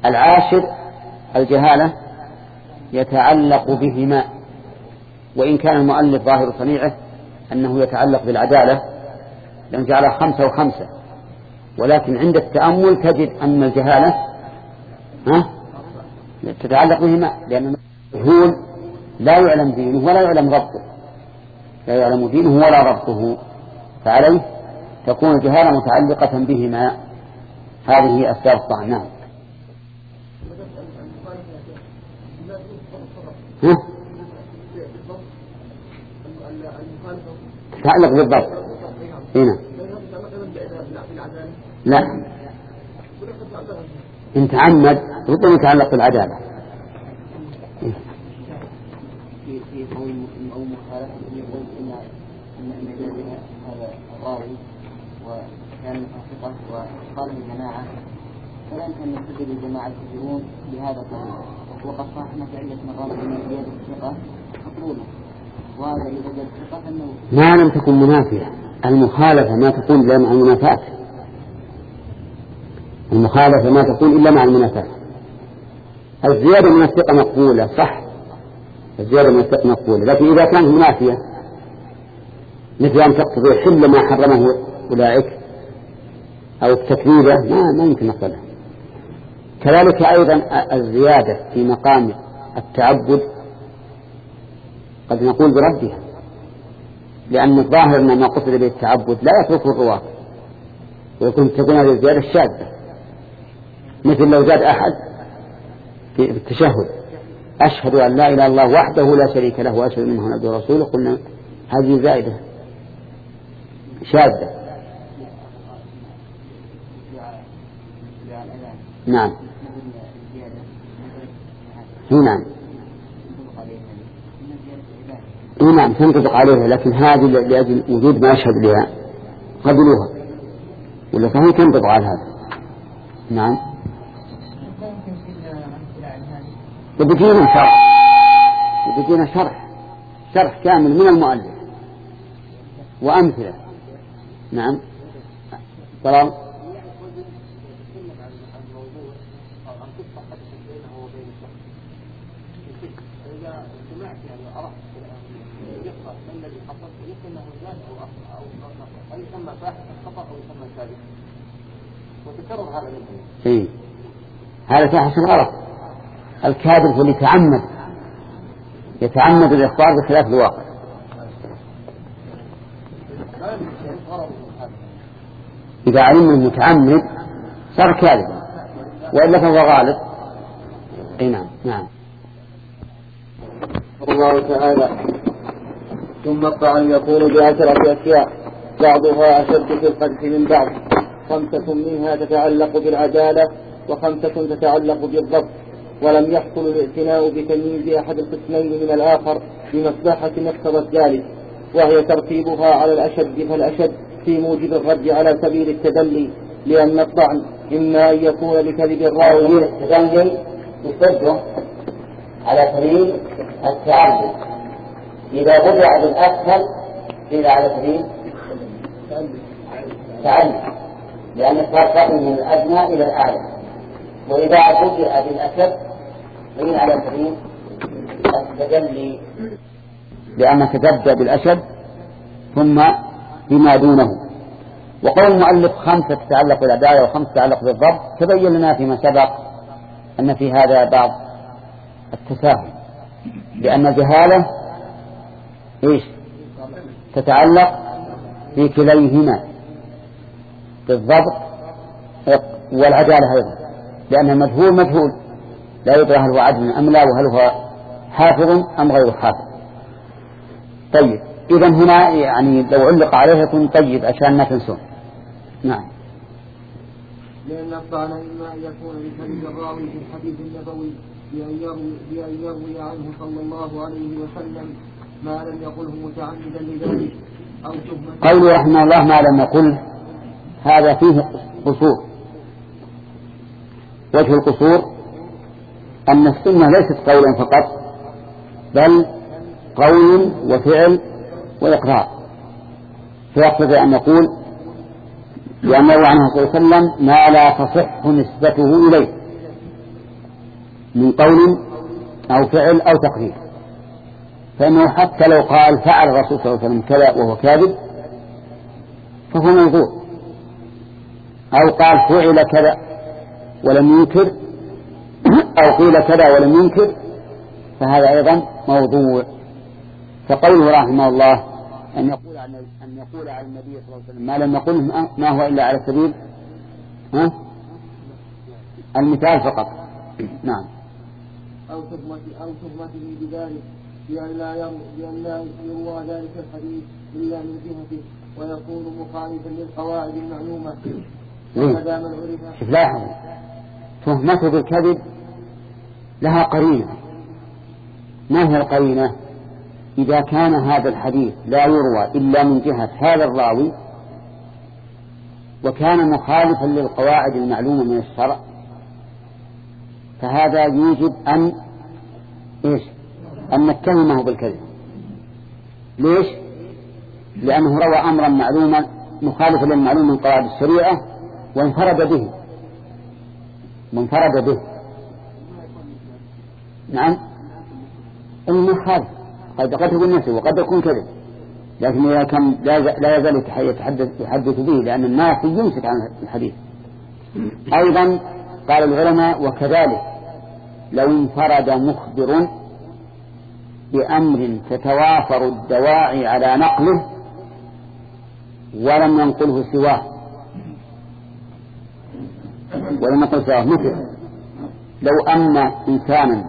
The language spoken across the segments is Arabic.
العاشر الجهالة يتعلق بهما، وإن كان المؤلف ظاهر صنيعه أنه يتعلق بالعدالة لأن جعلها 5 و5، ولكن عند التأمل تجد أن الجهالة تتعلق بهما، لأن المجهول لا يعلم دينه ولا يعلم ربطه، لا يعلم دينه ولا ربطه، فعليه تكون الجهالة متعلقة بهما. هذه هي أسباب الطعن. نعم. تتعلق بالضبط هنا؟ لا، إن تعمد ربما يتعلق بالعدالة. في قول أو مخالفة يقول إن هذا الراوي وكان فاسقا وقال الجماعة، فلا يمكن أن يستدل الجماعة الكثيرون بهذا القول، وقد صاحنا في عدة مرات من زيادة الثقة مقبولة، وهذا إذا زاد الثقة أنه ما لم تكن منافية. المخالفة ما تكون إلا مع المنافاة، المخالفة ما تكون إلا مع المنافاة. الزيادة من الثقة مقبولة صح، الزيادة من الثقة مقبولة، لكن إذا كانت منافية مثل أن تقتضي حل ما حرمه أولئك أو التكذيبة ما يمكن نقبلها. كذلك أيضا الزيادة في مقام التعبد قد نقول بردها، لأن الظاهر أن ما قصد به التعبد لا يتركه الرواة، ويكون تكون هذه الزيادة الشاذة، مثل لو زاد أحد في التشهد أشهد أن لا إله إلا الله وحده لا شريك له وأشهد أن محمدا رسوله، قلنا هذه زائدة شاذة. نعم نعم نعم تنطبق عليها، لكن هذه لأجل وجود ما يشهد بها قبلوها، ولا فهي تنطبق على هذا. نعم. وبدينا شرح كامل من المؤلف وأمثلة. نعم. طبعا هذا فاحش الغلط. الكاذب هو اللي يتعمد الإخبار بخلاف الواقع. إذا علم المتعمد صار كاذبا، وإلا فهو غالب. نعم. الله تعالى ثم الطعن يكون ب10 أشياء بعضها أشد في القدح من بعض، 5 منها تتعلق بالعدالة و5 تتعلق بالضبط، ولم يحصل الاعتناء بتمييز أحد القسمين من الآخر بمصلحة اقتضت ذلك، وهي ترتيبها على الأشد فالأشد في موجب الرد على سبيل التدلي، لأن الطعن إما أن يكون بكذب الراوي التدلي يصده على سبيل التعدد، إذا بدأ بالأسهل قيل على سبيل التعدد، لأن الفرق من الأدنى إلى الأعلى، وإذا بدأ بالأشد قيل على سبيل التدلي، لأنك تبدأ بالأشد ثم بما دونه. وقول المؤلف 5 تتعلق بالعدالة و5 تتعلق بالضبط، تبين لنا فيما سبق أن في هذا بعض التساهل، لأن الجهالة تتعلق في كليهما بالضبط والعدالة أيضا، لأن المجهول مجهول لا يدرى هل هو عدل أم لا، وهل هو حافظ أم غير حافظ. طيب، إذن هنا يعني لو علق عليه يكون طيب عشان ما تنسون. نعم. لأن الطعن إما أن يكون بكذب الراوي في الحديث النبوي بأن يروي عنه صلى الله عليه وسلم ما لم يقله متعمدا لذلك، أو تهمة. قوله رحمه الله ما لم يقل، هذا فيه قصور. وجه القصور أن السنة ليست قولا فقط، بل قول وفعل وإقرار، فيقتضي أن نقول لأن يروى عنه صلى الله عليه وسلم ما لا تصح نسبته إليه، من قول أو فعل أو تقرير، فإنه حتى لو قال فعل الرسول صلى الله عليه وسلم كذا وهو كاذب فهو موضوع، أو قال فعل كذا ولم ينكر، أو قيل كذا ولم ينكر، فهذا أيضا موضوع. فقوله رحمه الله أن يقول عن النبي صلى الله عليه وسلم ما لم يقله ما هو إلا على سبيل المثال فقط. نعم. أو تهمته بذلك بأن لا يروى ذلك الحديث إلا من جهته ويكون مخالفا للقواعد المعلومة. وهذا من عرف. لاحظ، تهمته بالكذب لها قرينة. ما هي القرينة؟ إذا كان هذا الحديث لا يروى إلا من جهة هذا الراوي وكان مخالفا للقواعد المعلومة من الشرع، فهذا يوجب أن نتهمه بالكذب. ليش؟ لأنه روى أمرا معلوما مخالفا للمعلوم من قواعد الشريعة وانفرد به. نعم، إنه خالف قد تكون نفسه وقد يكون كذب، لكن إذا كان لا يزال يحدث به لأن الناس يمسك عن الحديث. أيضا قال العلماء وكذلك لو انفرد مخبر بأمر تتوافر الدواعي على نقله ولم ينقله سواه، مثل لو أن إنسانا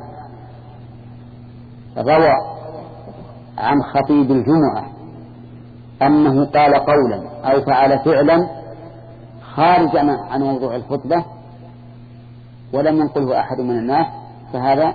روى عن خطيب الجمعة أنه قال قولا أو فعل فعلا خارجا عن موضوع الخطبة ولم ينقله أحد من الناس، فهذا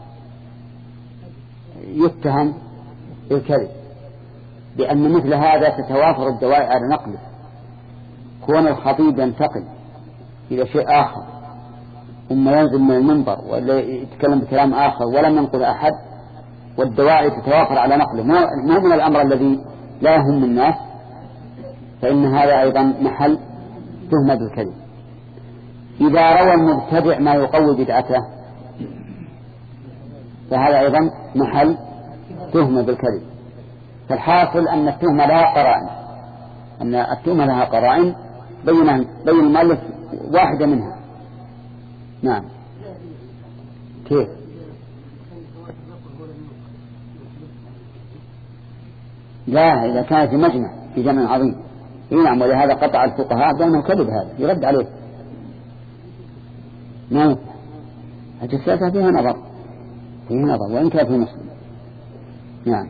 يتهم بالكذب، لأن مثل هذا تتوافر الدواعي على نقله. كون الخطيب ينتقل إلى شيء آخر ثم ينزل من المنبر ولا يتكلم بكلام آخر ولم ينقل أحد والدواعي تتوافر على نقله، مو من الأمر الذي لا يهم الناس، فإن هذا أيضا محل تهمة بالكذب. إذا روى المبتدع ما يقوي بدعته فهذا أيضا محل تهمة بالكذب. فالحاصل أن التهمة لها قرائن، بين المؤلف واحدة منها. نعم. كيف؟ لا، إذا كان في مجمع في جمع عظيم. نعم، ولهذا قطع الفقهاء بأنه كذب، هذا يرد عليه. نعم، الجساسة فيها نظر وإن كان في مسلم. نعم.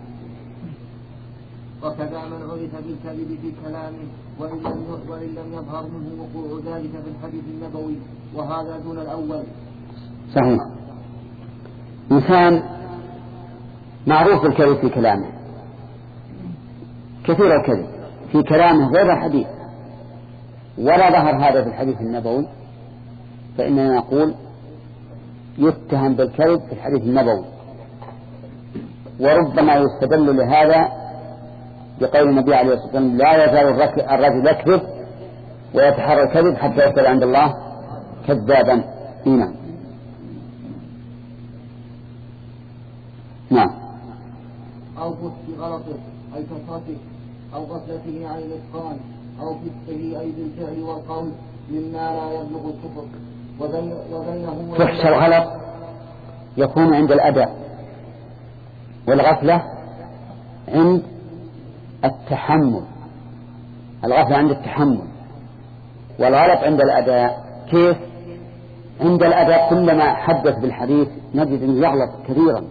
وكذا من عرف بالكذب في كلامه وإن لم يظهر منه وقوع ذلك في الحديث النبوي، وهذا دون الأول. صحيح. إنسان معروف بالكذب في كلامه، كثير الكذب في كلامه غير الحديث، ولا ظهر هذا في الحديث النبوي، فإننا نقول يتهم بالكذب في الحديث النبوي. وربما يستدل لهذا بقول النبي عليه الصلاة والسلام لا يزال الرجل يكذب ويتحرى الكذب حتى يكتب عند الله كذابا. نعم. أو في غلطه أي كثرته أو غفلته عن الإتقان أو فسقه أي بالفعل والقول مما لا يبلغ الكفر. وبينه فحش الغلط يكون عند الأداء، والغفلة عند التحمل. الغفلة عند التحمل والغلط عند الأداء. كيف؟ عند الأداء كلما حدث بالحديث نجد أنه يغلط كثيرا.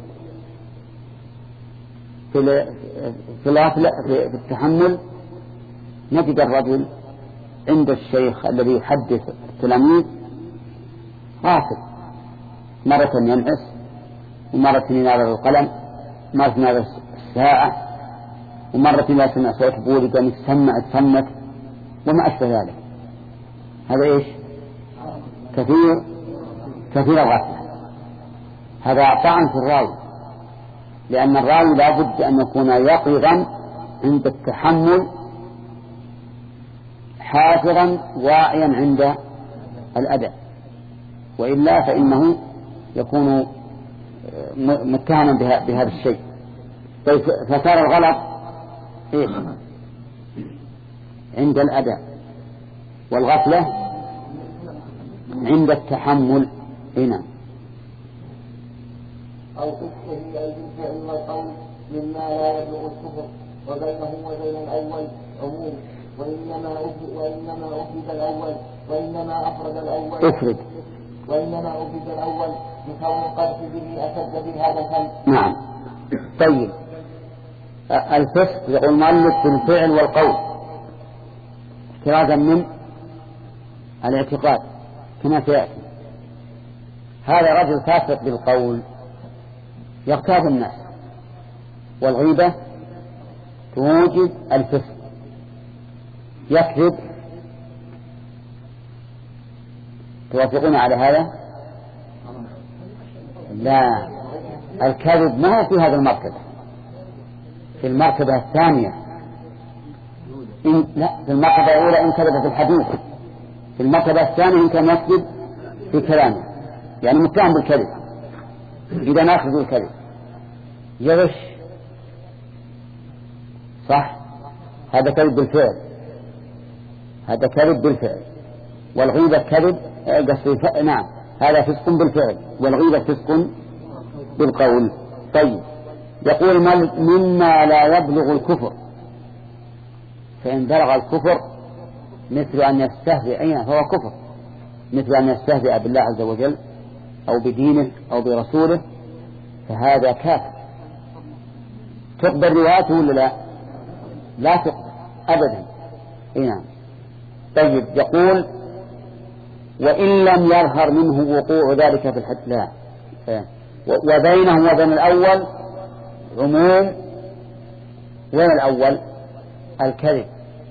في الغفلة في التحمل نجد الرجل عند الشيخ الذي يحدث التلاميذ غافل، مرة ينعس ومرة ينادى القلم، مرة ينادى الساعة، ومرة لا سمع صوت بولي قام يتسمت وما أشبه ذلك. هذا إيش؟ كثير الغفلة. هذا طعن في الراوي، لأن الراوي لا بد أن يكون يقظا عند التحمل، حافظا واعيا عند الأداء، وإلا فإنه يكون متهما بهذا الشيء. طيب فصار الغلط إيش؟ عند الأداء، والغفلة عند التحمل. هنا أو تشتهي أي بالفعل والقول مما لا يبلغ الكفر، وبينه وبين الأول عموم، وإنما أفرد الأول بكون القذف به أشد بهذا الفن. نعم. طيب الفسق يقول المؤلف بالفعل والقول احترازا من الاعتقاد كما سيأتي. هذا رجل فاسق بالقول يغتاب الناس، والغيبة توجد الفسق. يكذب، توافقون على هذا؟ لا، الكذب ما هو في هذا المرتبة، في المرتبة الثانية. لا، في المرتبة الأولى إن كذب في الحديث، في المرتبة الثانية إن كان يكذب في كلامه، يعني متهم بالكذب. إذا ناخذ الكذب يغش، صح، هذا كذب بالفعل، هذا كذب بالفعل. والغيبة كذب نعم، هذا فسق بالفعل، والغيبة فسق بالقول. طيب يقول مما لا يبلغ الكفر، فإن بلغ الكفر مثل أن يستهزئ فهو كفر، مثل أن يستهزئ بالله عز وجل أو بدينه أو برسوله، فهذا كافر. تقبل روايته ولا لا؟ لا تقبل أبدا. نعم. طيب يقول وإن لم يظهر منه وقوع ذلك في الحد، لا، وبينه وبين الأول عموم. وين الأول؟ الكذب،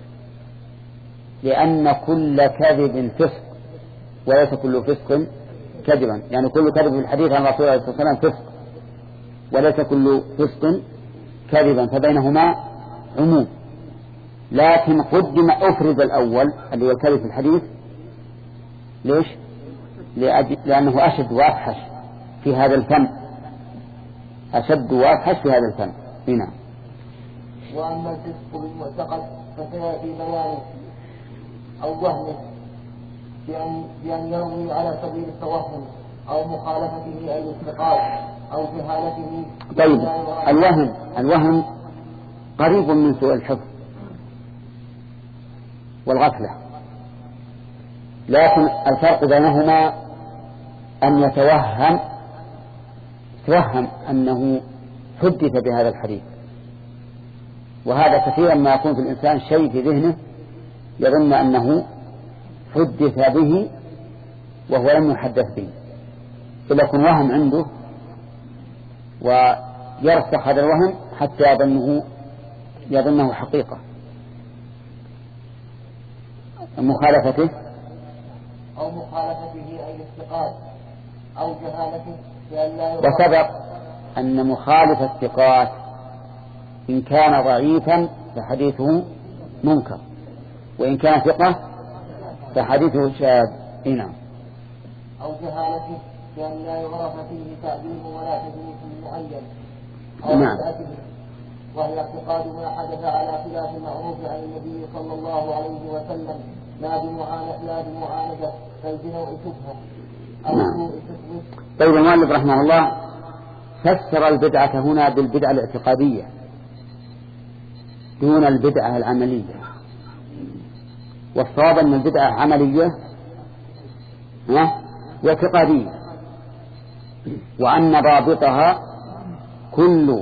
لأن كل كذب فسق، وليس كل فسق كذبا، يعني كل كذب في الحديث عن رسول الله صلى الله عليه وسلم فسق، وليس كل فسق كذبا، فبينهما عموم. لكن قدم أفرد الأول اللي هو الكذب في الحديث. ليش؟ لأنه أشد وأفحش في هذا الفن، أشد وأفحش في هذا الفن. هنا وأما الفسق بالمعتقد فسيأتي بيانه أو وهمه بأن يروي على سبيل التوهم أو مخالفته أي الاستقال أو جهالته. طيب الوهم قريب من سوء الحفظ والغفلة، لكن الفرق بينهما أن يتوهم أنه حدث بهذا الحديث، وهذا كثيرا ما يكون في الإنسان شيء في ذهنه يظن أنه حدث به وهو لم يحدث به، فليكن وهم عنده ويرسخ هذا الوهم حتى يظنه حقيقة. مخالفته أي الاستقال أو جهالته. وسبق أن مخالف الثقات إن كان ضعيفا فحديثه منكر، وإن كان ثقة فحديثه شاذ. نعم. أو جهالته بأن لا يعرف فيه تعديل ولا تدليس معين أو نعم. وهي اعتقاد ما حدث على خلاف المعروف عن النبي صلى الله عليه وسلم لا بمعاندة فالبناء شبهة أو سوء تثبيت. طيب المؤلف رحمه الله فسر البدعة هنا بالبدعة الاعتقادية دون البدعة العملية، والصواب أن البدعة عملية واعتقادية، وأن ضابطها كل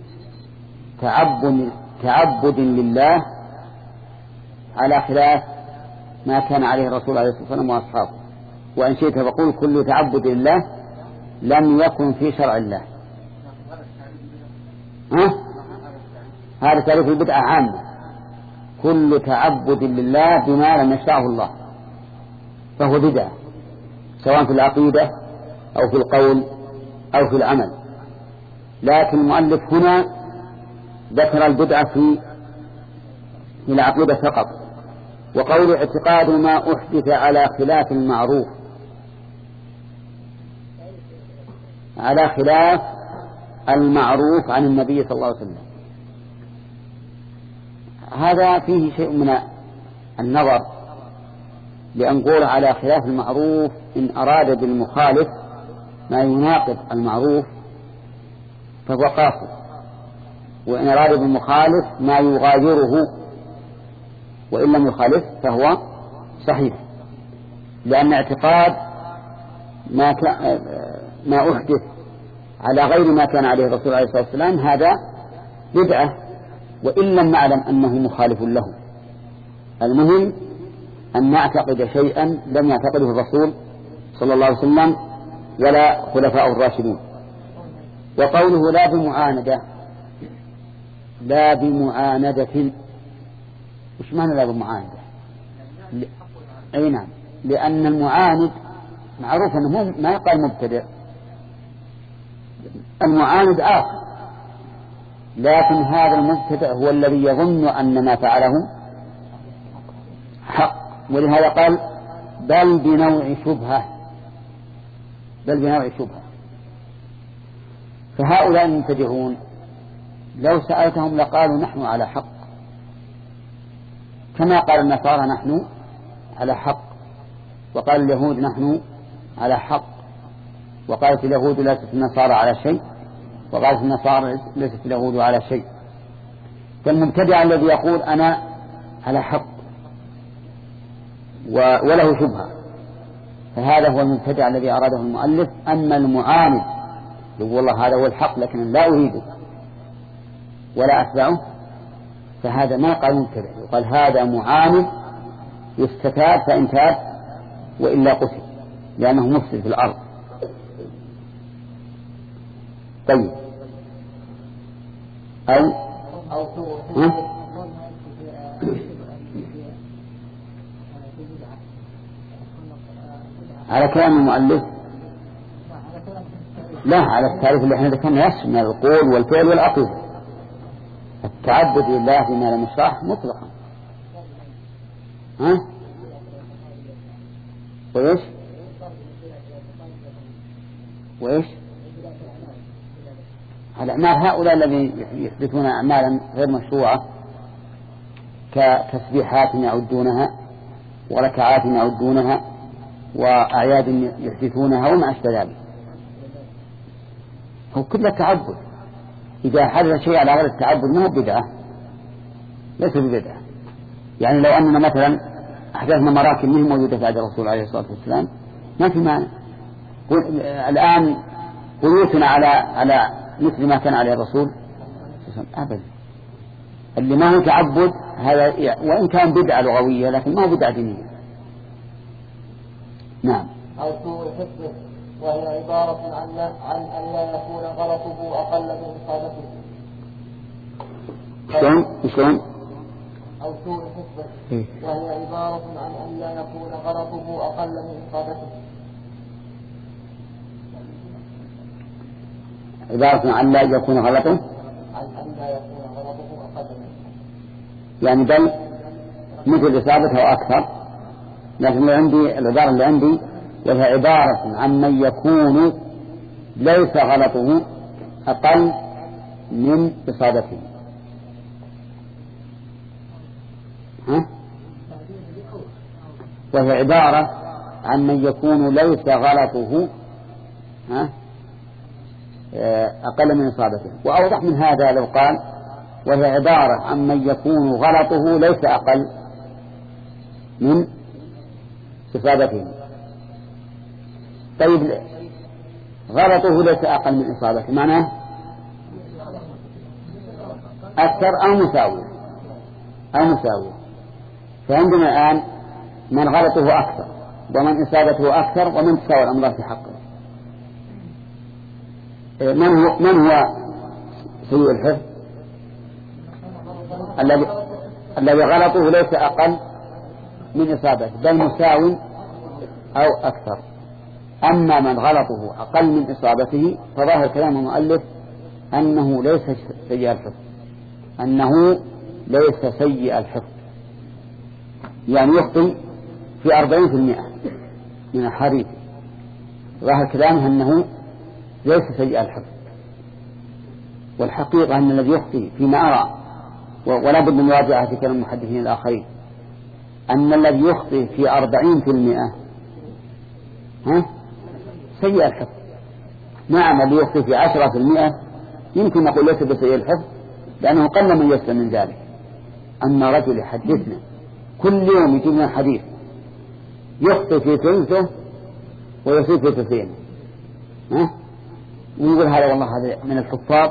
تعبد لله على خلاف ما كان عليه الرسول عليه الصلاة والسلام وأصحابه، وإن شئت فقول كل تعبد لله لم يكن في شرع الله. هذا تعريف البدعة عامة، كل تعبد لله بما لم يشرعه الله فهو بدعة، سواء في العقيدة أو في القول أو في العمل. لكن المؤلف هنا ذكر البدعة في العقيدة فقط، وقول اعتقاد ما أحدث على خلاف المعروف على خلاف المعروف عن النبي صلى الله عليه وسلم. هذا فيه شيء من النظر، لأن قول على خلاف المعروف إن أراد بالمخالف ما يناقض المعروف فهو قاصر، وإن أراد بالمخالف ما يغايره وإن لم يخالف فهو صحيح، لأن اعتقاد ما أحدث على غير ما كان عليه الرسول عليه الصلاة والسلام هذا بدعة، وإن لم نعلم أنه مخالف له. المهم أن نعتقد شيئا لم يعتقده الرسول صلى الله عليه وسلم ولا خلفاء الراشدين. وقوله لا بمعاندة، لا بمعاندة، وش معنى لا بمعاندة؟ أي نعم، لأن المعاند معروف أنه ما يقال مبتدع، المعاند آخر، لكن هذا المبتدع هو الذي يظن أن ما فعله حق، ولهذا قال بل بنوع شبهة، بل بنوع شبهة. فهؤلاء المبتدعون لو سألتهم لقالوا نحن على حق، كما قال النصارى نحن على حق، وقال اليهود نحن على حق، وقالت اليهود ليست النصارى على شيء، وقالت النصارى ليست اليهود على شيء. فالمبتدع الذي يقول أنا على حق وله شبهة فهذا هو المبتدع الذي أراده المؤلف. أما المعاند يقول والله هذا هو الحق لكن لا أريده ولا أتبعه، فهذا ما يقال مبتدع، يقال هذا معاند يستتاب فإن تاب وإلا قتل، لأنه مفسد في الأرض. طيب على كلام المؤلف لا، على التعريف اللي احنا ذكرنا يشمل القول والفعل والعقيدة. التعبد لله بما لم يشرح مطلقا. وإيش الأعمال، هؤلاء الذين يحدثون أعمالا غير مشروعة كتسبيحات يعدونها وركعات يعدونها وأعياد يحدثونها وما أشبه ذلك، هو كله تعبد. إذا حدث شيء على غير التعبد ما هو بدعة، ليس ببدعة. يعني لو أننا مثلا أحدثنا مراكب منه موجودة في عهد الرسول عليه الصلاة والسلام ما في مانع. الآن بيوتنا على مثل ما كان عليه الرسول أبدا. اللي ما هو تعبد هذا وإن كان بدعة لغوية لكن ما هو بدعة دينية. نعم. أو سوء حفظه، وهي عبارة عن أن لا يكون غلطه أقل من إصابته. شلون؟ أو سوء حفظه، وهي عبارة عن أن لا يكون غلطه أقل من إصابته. عبارة عن لا يكون غلطه، عن أن لا يكون غلطه أقل من إصابته، يعني بل مثل إصابته أو أكثر. لكن العبارة اللي عندي وهي عبارة عن من يكون ليس غلطه أقل من إصابته. وهي عبارة عن من يكون ليس غلطه أقل من إصابته. وأوضح من هذا لو قال وهي عبارة عن من يكون غلطه ليس أقل من إصابته. طيب غلطه ليس أقل من إصابته معناه أكثر أو مساوي فعندنا الآن من غلطه أكثر ومن إصابته أكثر ومن تساوي الأمر في حقه. من هو سيء الحفظ؟ الذي غلطه ليس أقل من إصابته بل مساوي أو أكثر. أما من غلطه أقل من إصابته فظاهر كلام المؤلف أنه ليس سيء الحفظ، يعني يخطئ في 40% من الحديث. ظاهر كلامه أنه ليس سيء الحفظ. والحقيقة أن الذي يخطئ فيما أرى، ولا بد من مراجعة كلام المحدثين الآخرين، أن الذي يخطئ في 40% سيء الحفظ. نعم، الذي يخطئ في 10% يمكن نقول ليس بسيء الحفظ لأنه قل من يسلم من ذلك. أما رجل يحدثنا كل يوم يجيب لنا حديث يخطئ في ثلثه ويصيب في ثلثين، ويقول هذا والله هذا من الحفاظ،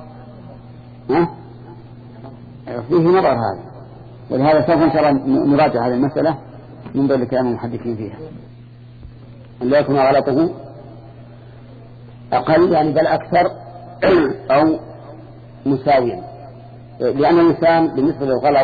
فيه نظر هذا. ولهذا سوف إن شاء الله نراجع هذه المسألة من ذلك كلام المحدثين فيها، أن لا يكون غلطه أقل يعني بل أكثر أو مساويا. لأن الإنسان بالنسبة للغلط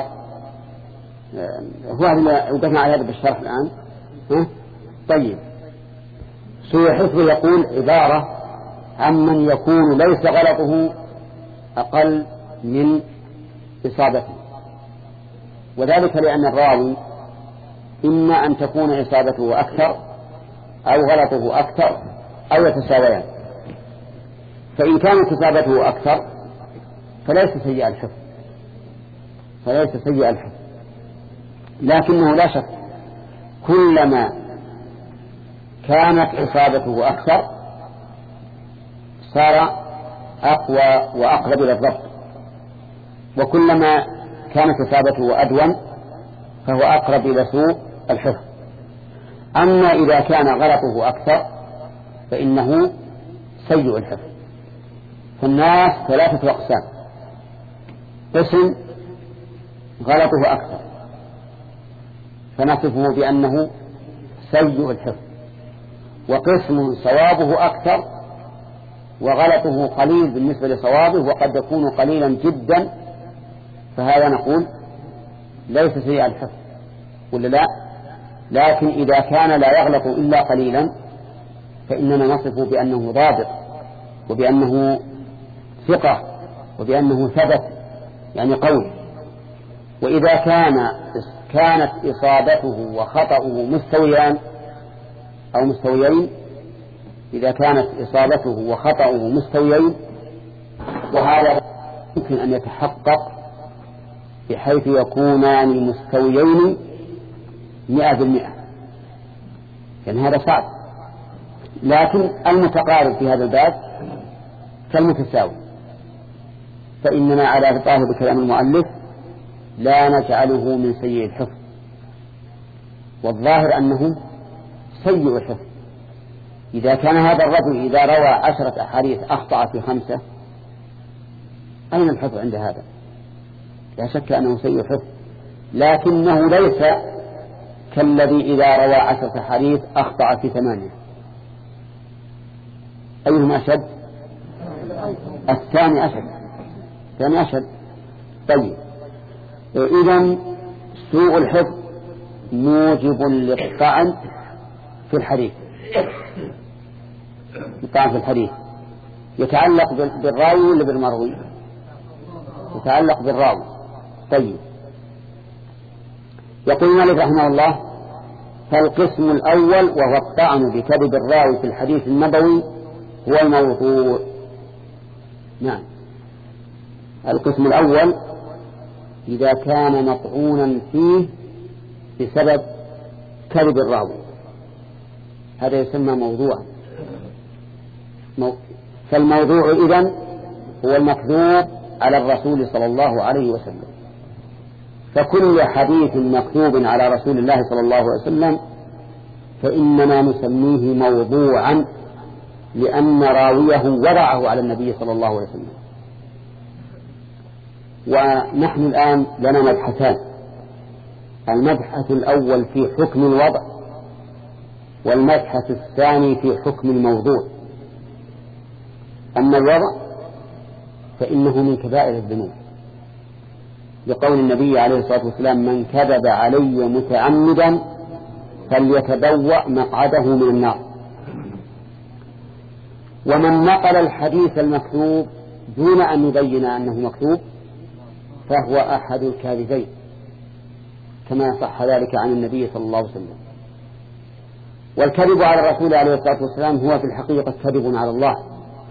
هو هذا وقفنا على هذا بالشرح الآن. طيب، سوء حفظه يقول عبارة عمن يكون ليس غلطه أقل من إصابته، وذلك لأن الراوي إما أن تكون إصابته أكثر أو غلطه أكثر أو يتساويان. فإن كانت إصابته أكثر فليس سيء الحفظ، لكنه لا شك كلما كانت إصابته أكثر صار أقوى وأقرب إلى الضبط، وكلما كانت إصابته أدون فهو أقرب إلى سوء الحفظ. أما إذا كان غلطه أكثر فإنه سيء الحفظ. فالناس 3 أقسام: قسم غلطه أكثر فنصفه بأنه سيء الحفظ، وقسم صوابه أكثر وغلطه قليل بالنسبة لصوابه وقد يكون قليلا جدا، فهذا نقول ليس سيء الحفظ ولا لا. لكن إذا كان لا يغلط إلا قليلا فإننا نصفه بأنه ضابط وبأنه ثقة وبأنه ثبت يعني قوي. وإذا كانت إصابته وخطأه مستويان أو مستويين، إذا كانت إصابته وخطأه مستويين، وهذا يمكن أن يتحقق بحيث يكونان مستويين 100%، يعني هذا صعب. لكن المتقارب في هذا الباب كالمتساوي، فإننا على ظاهر بكلام المؤلف لا نجعله من سيء الحفظ، والظاهر أنه سيء الحفظ. إذا كان هذا الرجل إذا روى 10 أحاديث أخطأ في 5، أين الحفظ عند هذا؟ لا شك أنه سيء الحفظ، لكنه ليس كالذي إذا روى 10 أحاديث أخطأ في 8. أيهما أشد؟ الثاني أشد. طيب، إذن سوء الحفظ موجب للطعن في الحديث. الطعن في الحديث يتعلق بالراوي ولا بالمروي؟ يتعلق بالراوي. طيب، يقول مالك رحمه الله: فالقسم الأول وهو الطعن بكذب الراوي في الحديث النبوي هو الموضوع. نعم، القسم الأول إذا كان مطعونا فيه بسبب كذب الراوي هذا يسمى موضوعا. فالموضوع إذن هو المكذوب على الرسول صلى الله عليه وسلم. فكل حديث مكذوب على رسول الله صلى الله عليه وسلم فإننا نسميه موضوعا، لأن راويه وضعه على النبي صلى الله عليه وسلم. ونحن الآن لنا مبحثان: المبحث الأول في حكم الوضع، والمبحث الثاني في حكم الموضوع. أما الوضع فإنه من كبائر الذنوب، لقول النبي عليه الصلاة والسلام: من كذب علي متعمدا فليتبوأ مقعده من النار. ومن نقل الحديث المكذوب دون أن يبين أنه مكذوب فهو أحد الكاذبين، كما صح ذلك عن النبي صلى الله عليه وسلم. والكذب على الرسول عليه الصلاة والسلام هو في الحقيقة كذب على الله،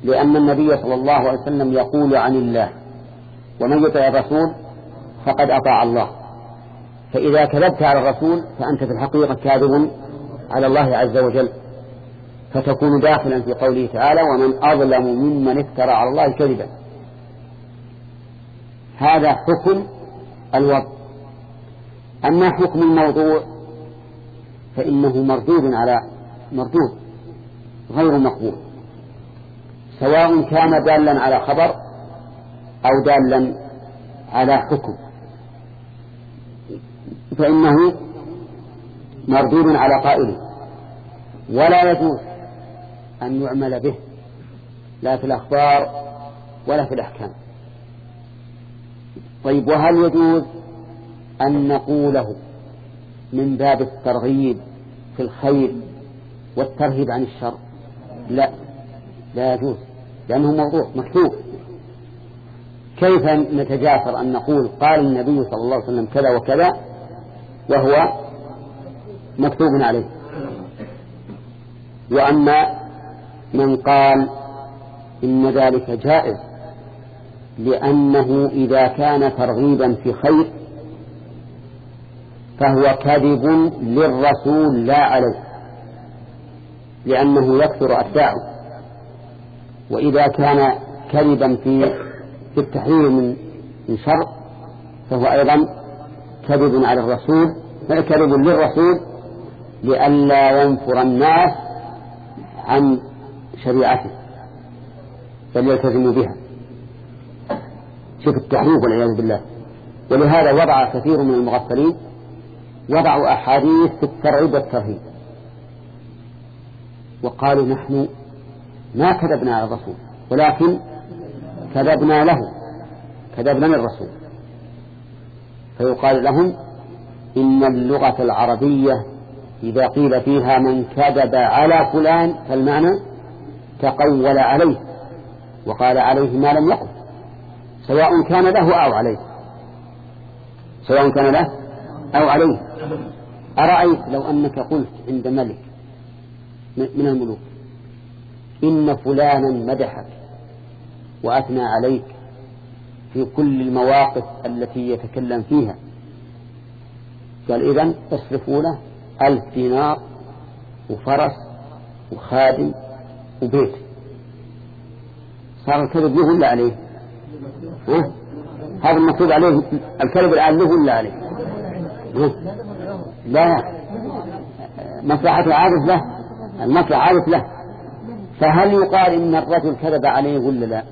لأن النبي صلى الله عليه وسلم يقول عن الله: ومن يطع الرسول فقد أطاع الله. فإذا كذبت على الرسول فأنت في الحقيقة كاذب على الله عز وجل، فتكون داخلا في قوله تعالى: ومن أظلم ممن افترى على الله كذبا. هذا حكم الوضع. أما حكم الموضوع فإنه مردود غير مقبول، سواء كان دالا على خبر أو دالا على حكم، فإنه مردود على قائله، ولا يجوز أن يعمل به لا في الأخبار ولا في الأحكام. طيب، وهل يجوز أن نقوله من باب الترغيب في الخير والترهيب عن الشر؟ لا يجوز، لأنه موضوع مكتوب. كيف نتجاسر أن نقول قال النبي صلى الله عليه وسلم كذا وكذا وهو مكتوب عليه؟ وأما من قال إن ذلك جائز لأنه إذا كان ترغيبا في خير فهو كذب للرسول لا عليه، لأنه يكثر أتباعه. وإذا كان كذبا في التحرير من شر فهو أيضا كذب على الرسول، كذب للرسول لئلا ينفر الناس عن شريعته بل يلتزموا بها. شوف التحريف والعياذ بالله. ولهذا وضع كثير من المغفلين وضعوا أحاديث في الترغيب والترهيب، وقالوا نحن ما كذبنا على الرسول ولكن كذبنا له، كذبنا للرسول. فيقال لهم إن اللغة العربية إذا قيل فيها من كذب على فلان فالمعنى تقول عليه وقال عليه ما لم يقل، سواء كان له أو عليه، سواء كان له أو عليه. أرأيت لو أنك قلت عند ملك من الملوك إن فلانا مدحك وأثنى عليك في كل المواقف التي يتكلم فيها، قال إذن اصرفوا له 1000 دينار وفرس وخادم وبيت، صار الكذب له ولا عليه؟ هذا المقصود عليه الكذب الآن له ولا عليه؟ لا، مصلحته عارف له، المصلحة عارف له. فهل يقال إن الرجل كذب عليه ولا لا؟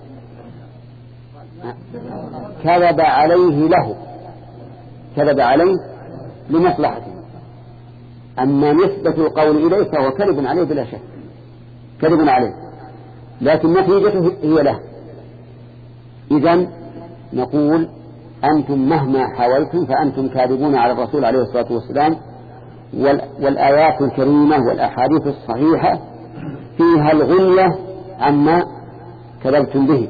كذب عليه له، كذب عليه لمصلحته. أما نسبة القول إليه فهو كذب عليه بلا شك، كذب عليه، لكن نتيجته هي له. إذن نقول أنتم مهما حاولتم فأنتم كاذبون على الرسول عليه الصلاة والسلام، والآيات الكريمة والأحاديث الصحيحة فيها الغنية عما كذبتم به.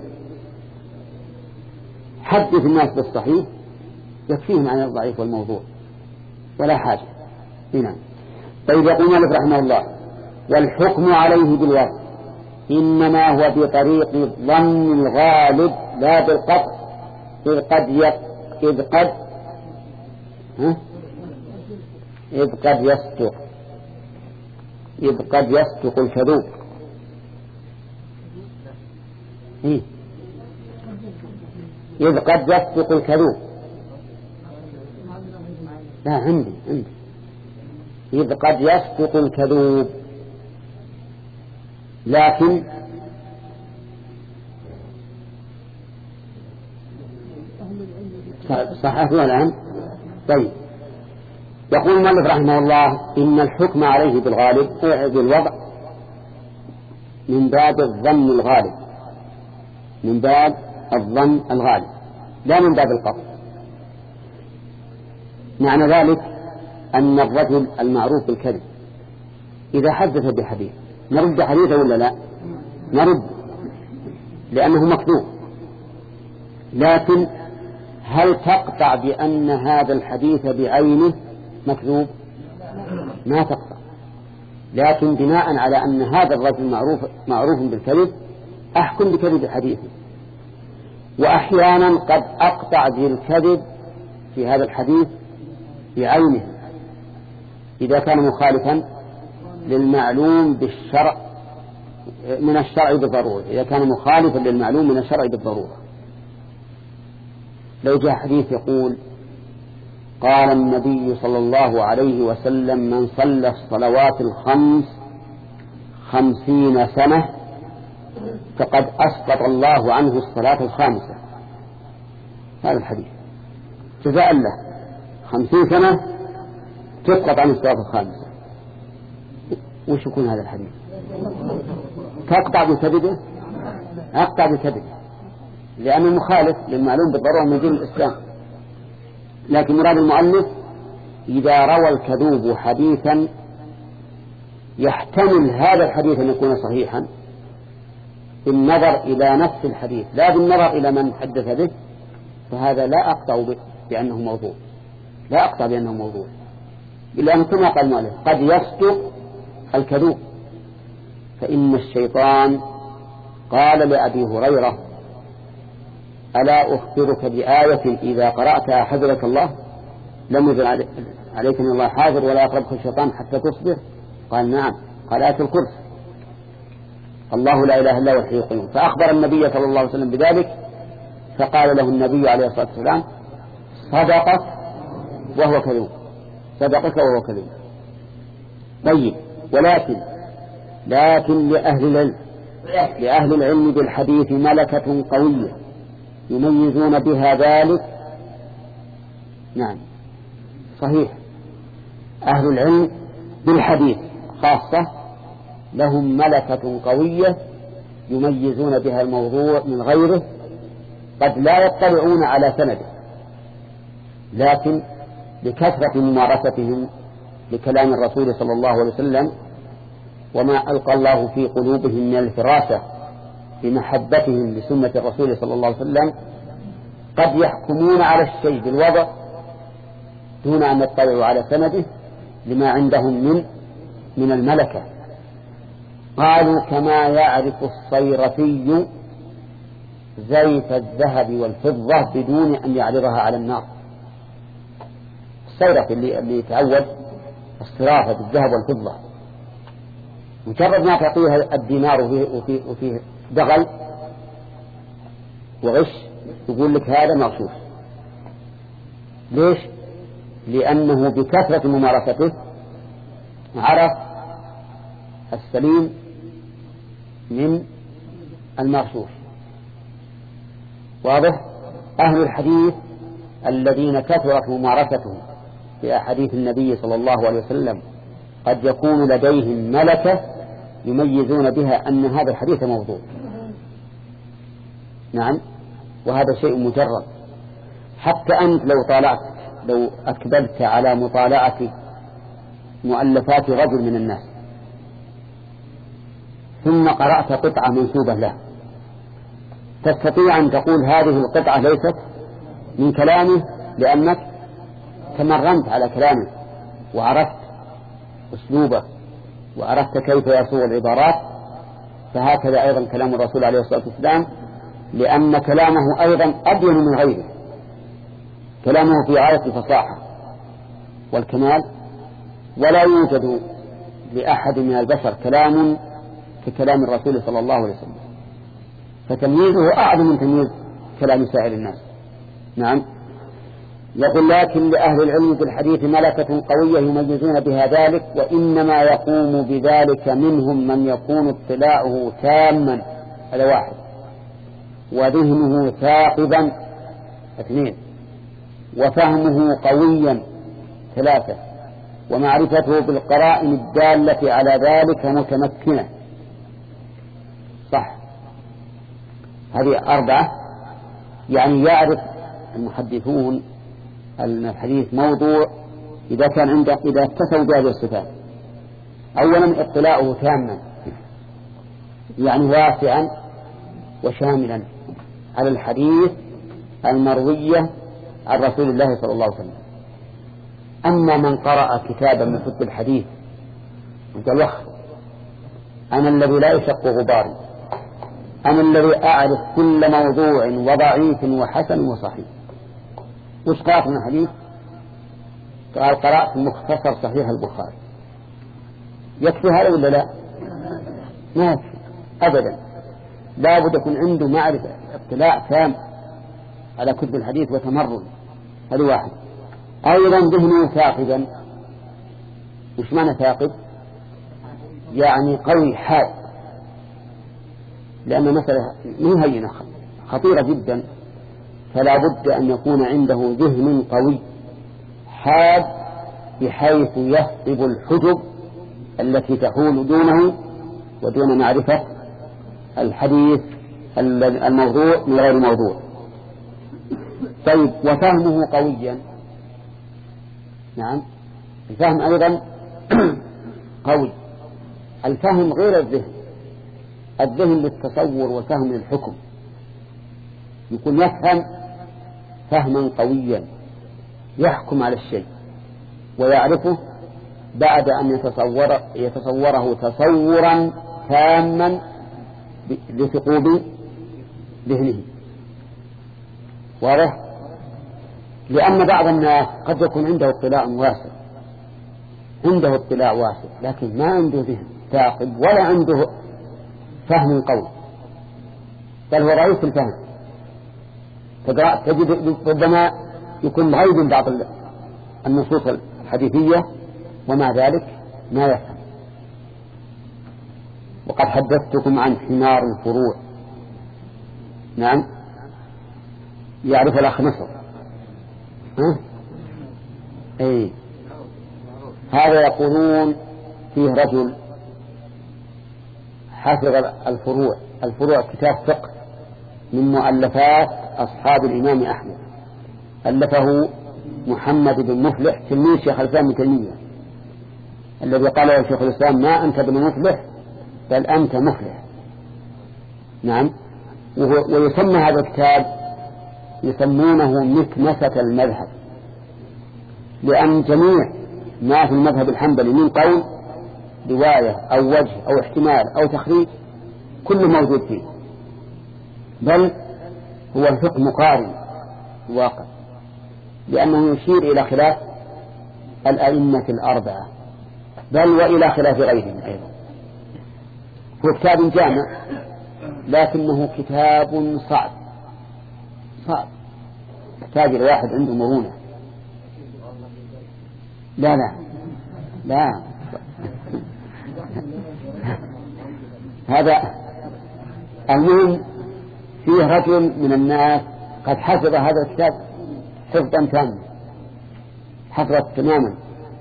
حدث الناس بالصحيح يكفيهم عن الضعيف والموضوع ولا حاجة. هنا طيب، يقول مالك رحمه الله: والحكم عليه بالوضع إنما هو بطريق الظن الغالب لا بالقطع، إذ قد يصدق الكذوب. إذ قد يصدق الكذوب. لا، عندي إذ قد يصدق الكذوب، لكن صححه الآن. طيب، يقول المؤلف رحمه الله: إن الحكم عليه بالوضع من باب الظن الغالب، من باب الظن الغالب لا من باب القطع. معنى ذلك أن الرجل المعروف بالكذب إذا حدث بحديث نرد حديثه ولا لا؟ نرد، لأنه مكذوب. لكن هل تقطع بأن هذا الحديث بعينه مكذوب؟ ما تقطع، لكن بناء على أن هذا الرجل معروف بالكذب أحكم بكذب حديثه. وأحيانا قد أقطع بالكذب في هذا الحديث بعينه إذا كان مخالفا للمعلوم بالشرع من الشرع بالضرورة، إذا كان مخالفا للمعلوم من الشرع بالضرورة. لو جاء حديث يقول قال النبي صلى الله عليه وسلم من صلى الصلوات الخمس 50 سنة فقد أسقط الله عنه الصلاة الخامسة، هذا الحديث جزاء له 50 سنة تسقط عن الصلاة الخامسة. وش يكون هذا الحديث؟ تقطع بكذبه؟ أقطع بكذبه لأنه مخالف للمعلوم بالضرورة من دين الإسلام. لكن مراد المؤلف إذا روى الكذوب حديثا يحتمل هذا الحديث أن يكون صحيحا بالنظر إلى نفس الحديث لا بالنظر إلى من حدث به، فهذا لا أقطع بأنه موضوع، لا أقطع بأنه موضوع، إلا أن كما قال المؤلف قد يصدق الكذوب. فإن الشيطان قال لأبي هريرة ألا أخبرك بآية إذا قرأتها حذرك الله لم يزل عليك من الله حاذر ولا يقربك الشيطان حتى تصبر؟ قال نعم. قال آية الكرسي الله لا إله إلا هو الحي القيوم. فأخبر النبي صلى الله عليه وسلم بذلك فقال له النبي عليه الصلاة والسلام صدقك وهو كذوب، صدقك وهو كذوب. طيب لكن لأهل العلم بالحديث ملكة قوية يميزون بها ذلك. نعم صحيح، أهل العلم بالحديث خاصة لهم ملكة قوية يميزون بها الموضوع من غيره، قد لا يطلعون على سنده لكن بكثرة ممارستهم لكلام الرسول صلى الله عليه وسلم وما ألقى الله في قلوبهم من الفراسة بمحبتهم لسنة الرسول صلى الله عليه وسلم قد يحكمون على الشيء بالوضع دون أن يطلعوا على سنده لما عندهم من الملكة. قالوا كما يعرف الصيرفي زيت الذهب والفضة بدون أن يعرضها على النار. الصيرفي اللي يتعود الصرافة بالذهب والفضة مجرد ما تعطيها الدينار وفيه دغل وغش يقول لك هذا مغشوش. ليش؟ لأنه بكثرة ممارسته عرف السليم من المغشوش. واضح؟ أهل الحديث الذين كثرت ممارستهم بأحاديث النبي صلى الله عليه وسلم قد يكون لديهم ملكة يميزون بها أن هذا الحديث موضوع. نعم، وهذا شيء مجرد. حتى أنت لو أكبرت على مطالعة مؤلفات رجل من الناس ثم قرأت قطعة منسوبة له تستطيع أن تقول هذه القطعة ليست من كلامه لأنك تمرنت على كلامه وعرفت أسلوبه وعرفت كيف يصوغ العبارات. فهكذا أيضا كلام الرسول عليه الصلاة والسلام لأن كلامه أيضا أبين من غيره، كلامه في غاية الفصاحة والكمال، ولا يوجد لأحد من البشر كلام ككلام الرسول صلى الله عليه وسلم، فتمييزه أعظم من تمييز كلام سائر الناس. نعم. يقول لكن لأهل العلم بالحديث ملكة قوية يميزون بها ذلك، وإنما يقوم بذلك منهم من يكون اطلاعه تاما، هذا واحد، وذهنه ثاقبا، اثنين، وفهمه قويا، ثلاثة، ومعرفته بالقرائن الدالة على ذلك متمكنة. صح، هذه أربعة. يعني يعرف المحدثون أن الحديث موضوع إذا اتصلوا بهذه الصفات. أولا اطلاعه تاما، يعني واسعا وشاملا على الحديث المروية عن رسول الله صلى الله عليه وسلم. أما من قرأ كتابا من كتب الحديث وقال أنا الذي لا يشق غباري أنا الذي أعرف كل موضوع وضعيف وحسن وصحيح. وش قرأت من الحديث؟ قال قرأت مختصر صحيح البخاري. يكفي هذا ولا لا؟ ما يكفي أبدا، لا بد يكون عنده معرفة اطلاع تام على كتب الحديث وتمرن. هذا واحد. أيضا ذهنه ثاقبا. وش معنى ثاقب؟ يعني قوي حاد، لأن مسألة من هينة خطيرة جدا، فلا بد أن يكون عنده ذهن قوي حاد بحيث يثقب الحجب التي تحول دونه ودون معرفة الحديث الموضوع من غير موضوع. طيب، وفهمه قويا. نعم، الفهم أيضا قوي. الفهم غير الذهن، الذهن للتصور والفهم للحكم. يكون يفهم فهما قويا يحكم على الشيء ويعرفه بعد أن يتصوره تصورا تاما لثقوب ذهنه. واضح؟ لأن بعض الناس قد يكون عنده اطلاع واسع، لكن ما عنده ذهن ثاقب ولا عنده فهم قوي، بل هو ضعيف في الفهم. تجد ربما يكون غيب بعض النصوص الحديثية ومع ذلك ما يفهم. وقد حدثتكم عن حمار الفروع. نعم، يعرف الأخ نصر. أي هذا يقولون فيه رجل حفظ الفروع كتاب فقه من مؤلفات أصحاب الإمام أحمد، ألفه محمد بن مفلح تلميذ شيخ الإسلام ابن تيمية، الذي قال له شيخ الإسلام ما أنت بن مفلح بل أنت مفلح. نعم. ويسمى هذا الكتاب يسمونه مكنسة المذهب، لأن جميع ما في المذهب الحنبلي من قول رواية أو وجه أو احتمال أو تخريج كله موجود فيه، بل هو الفقه مقارن الواقع، لأنه يشير إلى خلاف الأئمة الأربعة بل وإلى خلاف غيرهم أيضا. هو كتاب جامع لكنه كتاب صعب يحتاج الواحد عنده مرونة. لا هذا المهم. فيه رجل من الناس قد حفظ هذا الكتاب حفظا تاما، حفظت تماما،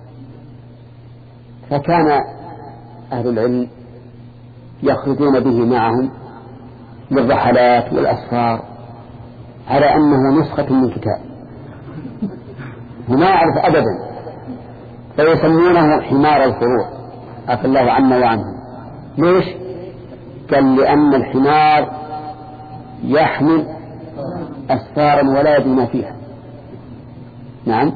فكان أهل العلم يخرجون به معهم للرحلات والأسفار على أنه نسخة من كتاب، وما يعرف أبدا، فيسمونه حمار الفروع، عفى الله عنا وعنهم. ليش؟ قال لأن الحمار يحمل أسفارا ولا يدري ما فيها. نعم،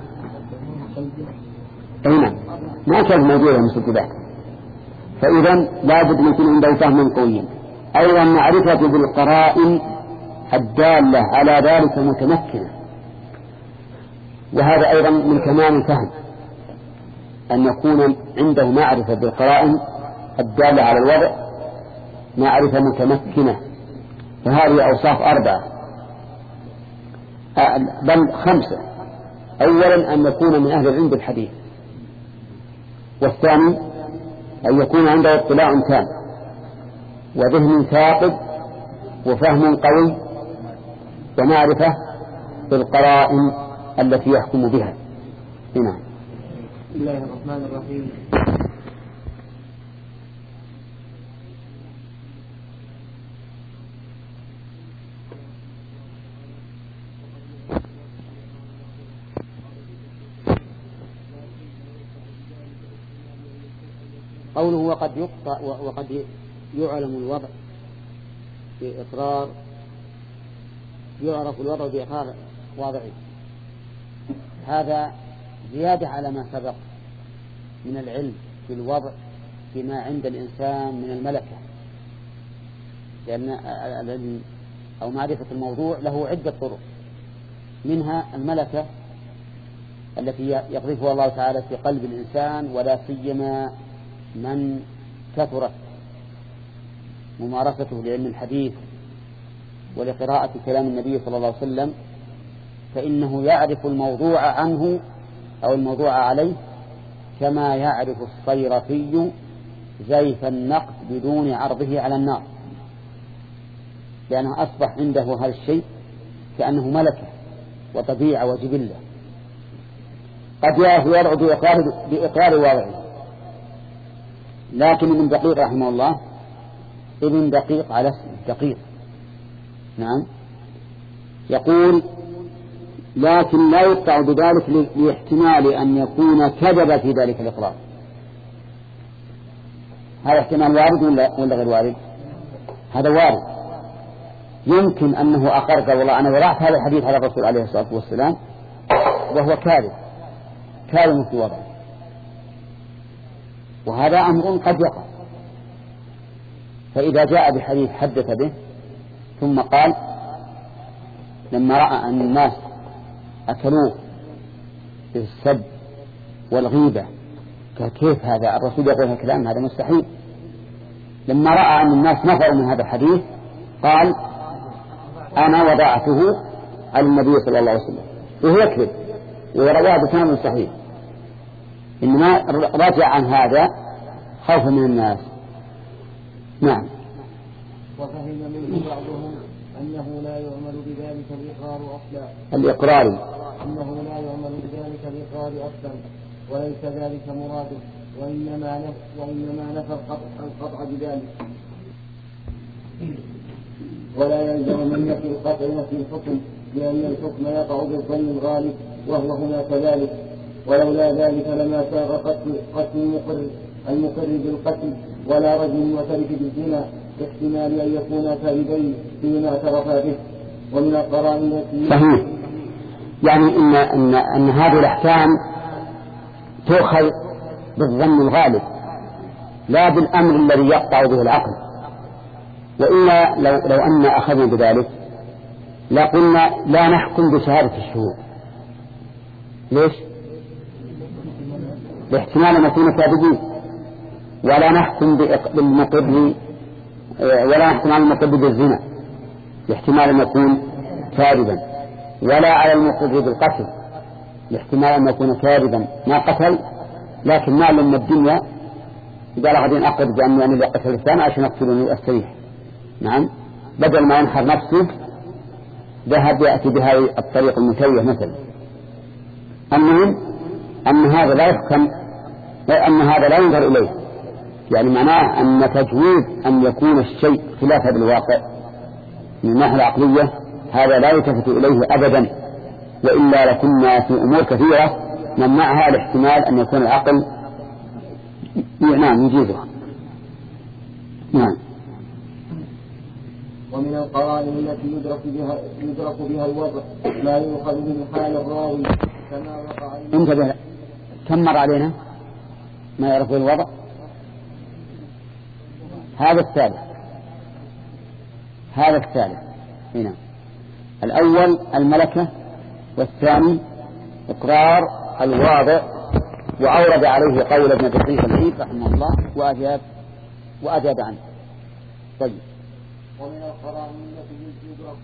أي نعم، ما كانت موجودة مسجلات. فإذا لا بد من يكون عنده فهم قوي. أيضا معرفة بالقرائن الدالة على ذلك متمكنة، وهذا أيضا من كمال الفهم أن يكون عنده معرفة بالقرائن الدالة على الوضع، معرفة متمكنة. فهذه أوصاف 4 بل 5. أولا أن يكون من أهل العلم بالحديث، والثاني أن يكون عنده اطلاع تام وذهن ثاقب وفهم قوي ومعرفة بالقرائن التي يحكم بها. هنا بسم الله الرحمن الرحيم. قوله وقد يقطع وقد يعلم الوضع بإقرار، يعرف الوضع بإقرار واضعه، هذا زيادة على ما سبق من العلم بالوضع بما عند الإنسان من الملكة، لأن أو معرفة الموضوع له عدة طرق، منها الملكة التي يقذفها الله تعالى في قلب الإنسان، ولا سيما من كثرت ممارسته لعلم الحديث ولقراءة كلام النبي صلى الله عليه وسلم، فإنه يعرف الموضوع عنه أو الموضوع عليه كما يعرف الصيرفي زيف النقد بدون عرضه على النار، لأنه أصبح عنده هذا الشيء كأنه ملكة وطبيعة وجبلة. قد يرعى بإقرار واضعه. لكن ابن دقيق رحمه الله ابن دقيق على اسمه دقيق، نعم، يقول لكن لا يقطع بذلك لاحتمال أن يكون كذب في ذلك الإقرار. هذا احتمال وارد ولا غير وارد؟ هذا وارد. يمكن أنه أقر قال والله أنا وضعت هذا الحديث على الرسول عليه الصلاة والسلام وهو كاذب في وضعه، وهذا أمر قد يقع. فإذا جاء بحديث حدث به ثم قال لما رأى أن الناس أكلوه بالسب والغيبة كيف هذا الرسول يقول هذا الكلام؟ هذا مستحيل. لما رأى أن الناس نفروا من هذا الحديث قال أنا وضعته على النبي صلى الله عليه وسلم، وهو يكذب ورواه بكلام صحيح، إنما رجع عن هذا خوفا من الناس. نعم. وفهم منه بعضهم أنه لا يعمل بذلك الإقرار أصلا، أنه لا يعمل بذلك الإقرار أصلا، وليس ذلك مراده، وإنما نفى القطع بذلك. ولا يلزم من نفي القطع نفي الحكم، لأن الحكم يقع بالظن الغالب وهو هنا كذلك. ولولا ذلك لما ساغ قتل المقر بالقتل ولا رجل المعترف بالزنا، باحتمال أن يكون كاذبين فيما اعترفا به. ومن القرائن التي صحيح، يعني أن هذه الأحكام تؤخذ بالظن الغالب لا بالأمر الذي يقطع به العقل. وإلا لو أن أخذنا بذلك لقلنا لا نحكم بشهادة الشهود. ليش؟ باحتمال أن نكون كاذبين، ولا نحكم بالمقر ولا نحكم على المقر بالزنا باحتمال أن يكون كاذبا، ولا على المقر بالقتل باحتمال أن يكون كاذبا ما قتل، لكن ما لما الدنيا إذا غادين أقر بأن اللي قتل الثاني عشان أقتلوني أستريح. نعم، بدل ما ينحر نفسه ذهب يأتي بهذه الطريق المتويه مثلا. المهم أن هذا لا يحكم، أن هذا لا ينظر إليه، يعني معناه أن تجويز أن يكون الشيء خلافا بالواقع من الناحية العقلية هذا لا يلتفت إليه أبدا، وإلا لكنا في أمور كثيرة نمنعها الاحتمال أن يكون العقل يجيزها. نعم. ومن القرائن التي يدرك بها الوضع لا يؤخذ من حال الراوي كما وقع. انتبه، كم مر علينا ما يعرف الوضع؟ هذا الثالث هنا. الأول الملكة، والثاني إقرار الواضع، وأورد عليه قول ابن دقيق العيد رحمه الله وأجاب عنه. طيب. ومن القرائن التي يدرك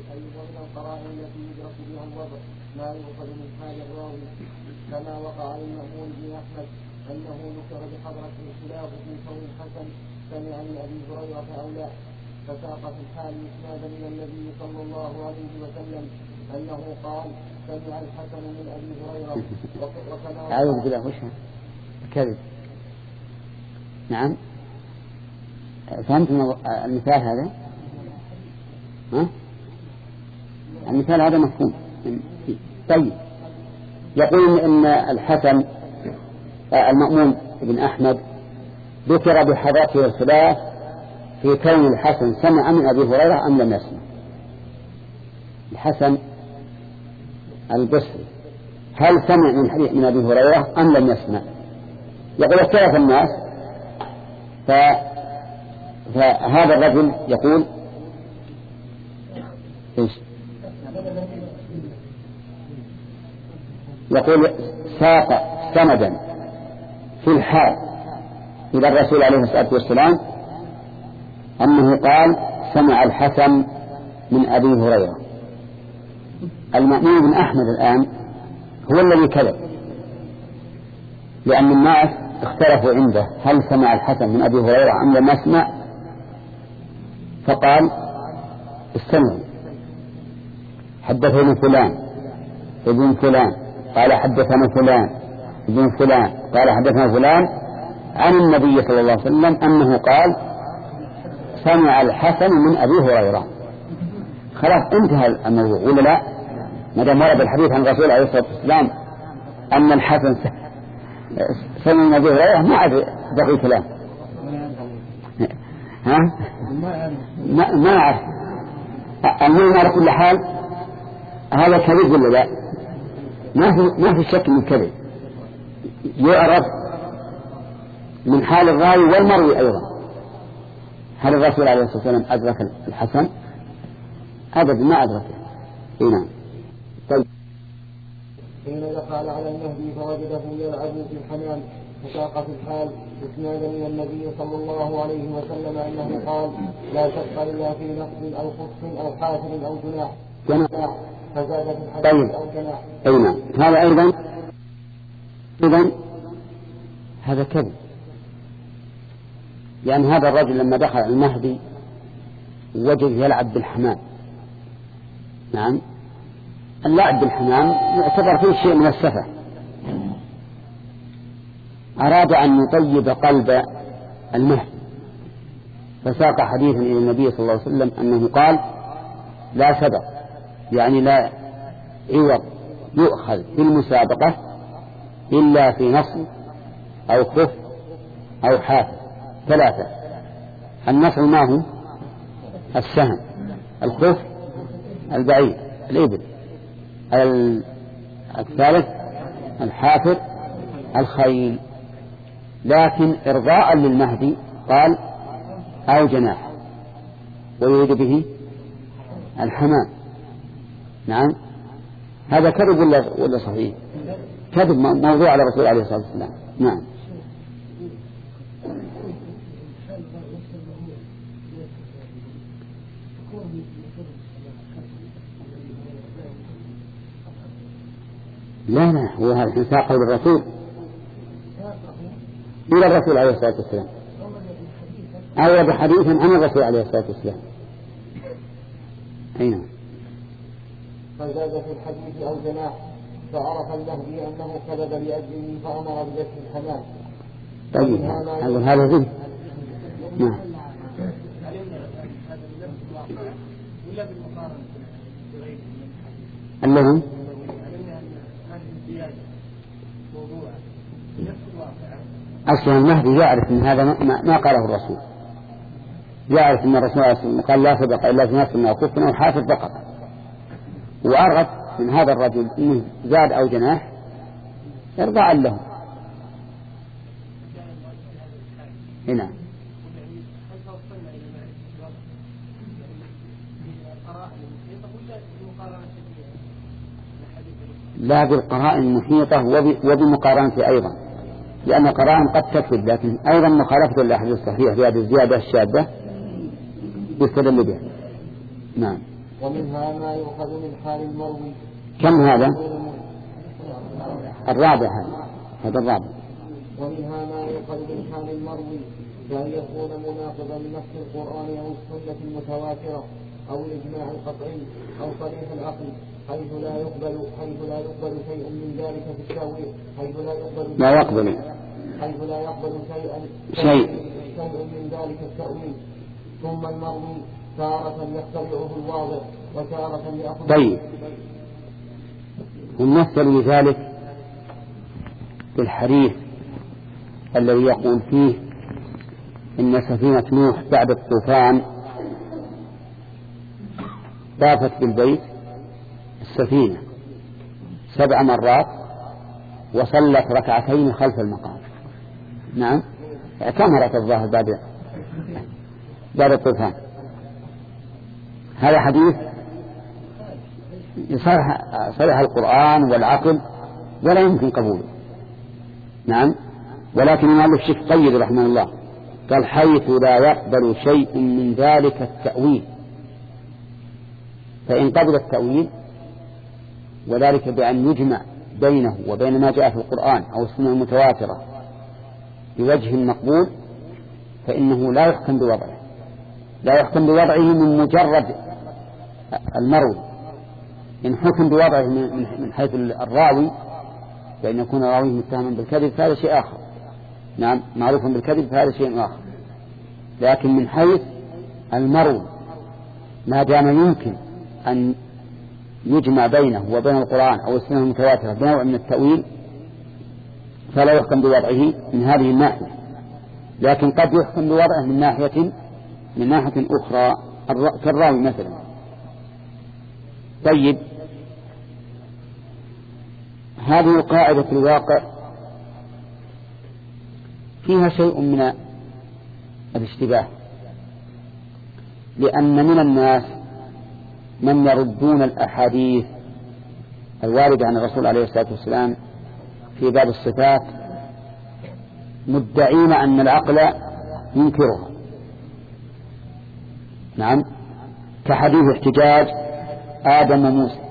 بها الوضع ما يؤخذ من حال الراوي كما وقع للمأمون بن أحمد أنه ذكر بحضرة الخلاف في كون الحسن سمع من أبي هريرة أو لا، فساق في الحال إسنادا إلى النبي صلى الله عليه وسلم أنه قال سمع الحسن من أبي هريرة. أعوذ بالله وش كذب. نعم، فهمت المثال هذا؟ المثال هذا مفهوم. طيب، يقول إن الحسن المأمون بن أحمد ذكر بحضرته الخلاف في كون الحسن سمع من أبي هريرة أم لم يسمع. الحسن البصري هل سمع من حديث من أبي هريرة أم لم يسمع؟ يقول اختلف الناس فهذا الرجل يقول إيش؟ يقول ساق سندا في الحال إلى الرسول عليه الصلاة والسلام أنه قال سمع الحسن من أبي هريرة. المأمون بن أحمد الآن هو الذي كذب، لأن الناس اختلفوا عنده هل سمع الحسن من أبي هريرة أم لم يسمع، فقال استمعوا حدثنا فلان ابن فلان قال حدثنا فلان ابن فلان قال حدثنا فلان عن النبي صلى الله عليه وسلم أنه قال سمع الحسن من أبي هريرة. خلاص انتهى الموضوع ولا لا؟ ما دام ورد الحديث عن الرسول عليه الصلاة والسلام أن الحسن سمع من أبي هريرة ما عاد بقي كلام. ها؟ ما أعرف. المهم على كل حال هذا كذب ولا لا؟ ما في شك من كذب، يعرف من حال الراوي والمروي أيضا. هل الرسول عليه الصلاة والسلام أدرك الحسن؟ أبدا ما أدركه. نعم. طيب. حين دخل على المهدي فوجده يلعب في الحمام فساق في الحال إسنادا من النبي صلى الله عليه وسلم أنه قال لا شق إلا في نقص أو خف أو حافر أو جناح فزاد في الحديث أو جناح. نعم. هذا أيضا إذن هذا كذب، لأن هذا الرجل لما دخل المهدي وجد يلعب بالحمام. نعم. اللعب بالحمام يعتبر فيه شيء من السفة. أراد أن يطيب قلب المهدي فساق حديثا إلى النبي صلى الله عليه وسلم أنه قال لا سبق، يعني لا عوض يؤخذ في المسابقة إلا في نصر أو خف أو حافر. ثلاثة: النصر ما هو؟ السهم. الخف البعير الإبل. الثالث الحافر الخيل. لكن إرضاء للمهدي قال أو جناح، ويريد به الحمام. نعم. هذا كذب ولا صحيح؟ كذب موضوع على الرسول عليه الصلاة والسلام. نعم. لا هو هذا ساقه للرسول إلى الرسول عليه الصلاة والسلام، أورد حديثا عن الرسول عليه الصلاة والسلام. أين؟ فزاد في الحديث أو جناح فعرف المهدي أنه كذب لأجله فأمر بذبح الحمام. طيب هذا ذنب. نعم. اللهم أصلا المهدي يعرف من هذا ما قاله الرسول، يعرف أن الرسول عليه الصلاة والسلام قال لا سبق إلا في نفس أو خف أو حافر فقط، وأرغب من هذا الرجل إنه زاد أو جناح إرضاء له. هنا لا بالقرائن المحيطة وبمقارنة أيضا، لأن القرائن قد تكذب، لكن أيضا مخالفة الأحاديث الصحيحة في هذه الزيادة الشاذة يستدل بها. نعم. ومنها ما يؤخذ من حال المروي. كم هذا؟ الرابع. هذا الرابع. ومنها ما يؤخذ من حال المروي كأن يكون مناقضا لنص القرآن أو السنة المتواترة أو الإجماع القطعي أو صريح العقل، حيث لا يقبل شيء من ذلك في التأويل، حيث لا يقبل شيء من ذلك التأويل. ثم المروي تارة يختبره الواضح وتارة يأخذ. طيب، ومثل لذلك في الحديث الذي يقول فيه إن سفينة نوح بعد الطوفان طافت بالبيت السفينة 7 مرات وصلت ركعتين خلف المقام. نعم. اعتمرت الظاهر بعد بعد الطوفان. هذا حديث صرح القرآن والعقل ولا يمكن قبوله. نعم. ولكن المؤلف الشيخ قيد رحمه الله قال حيث لا يقبل شيء من ذلك التأويل. فإن قبل التأويل وذلك بأن يجمع بينه وبين ما جاء في القرآن أو السنة المتواترة بوجه مقبول فإنه لا يحكم بوضعه، لا يحكم بوضعه من مجرد المروي. إن حكم بوضعه من حيث الراوي فإن يكون راويه متهما بالكذب فهذا شيء آخر. نعم، معروف بالكذب فهذا شيء آخر. لكن من حيث المروي ما دام يمكن أن يجمع بينه وبين القرآن أو السنة المتواترة بنوع من التأويل فلا يحكم بوضعه من هذه الناحية. لكن قد يحكم بوضعه من ناحية أخرى كالراوي مثلا. طيب، هذه القاعدة في الواقع فيها شيء من الاشتباه، لأن من الناس من يردون الأحاديث الواردة عن الرسول عليه الصلاة والسلام في باب الصفات مدعين أن العقل ينكرها. نعم، كحديث احتجاج آدم وموسى،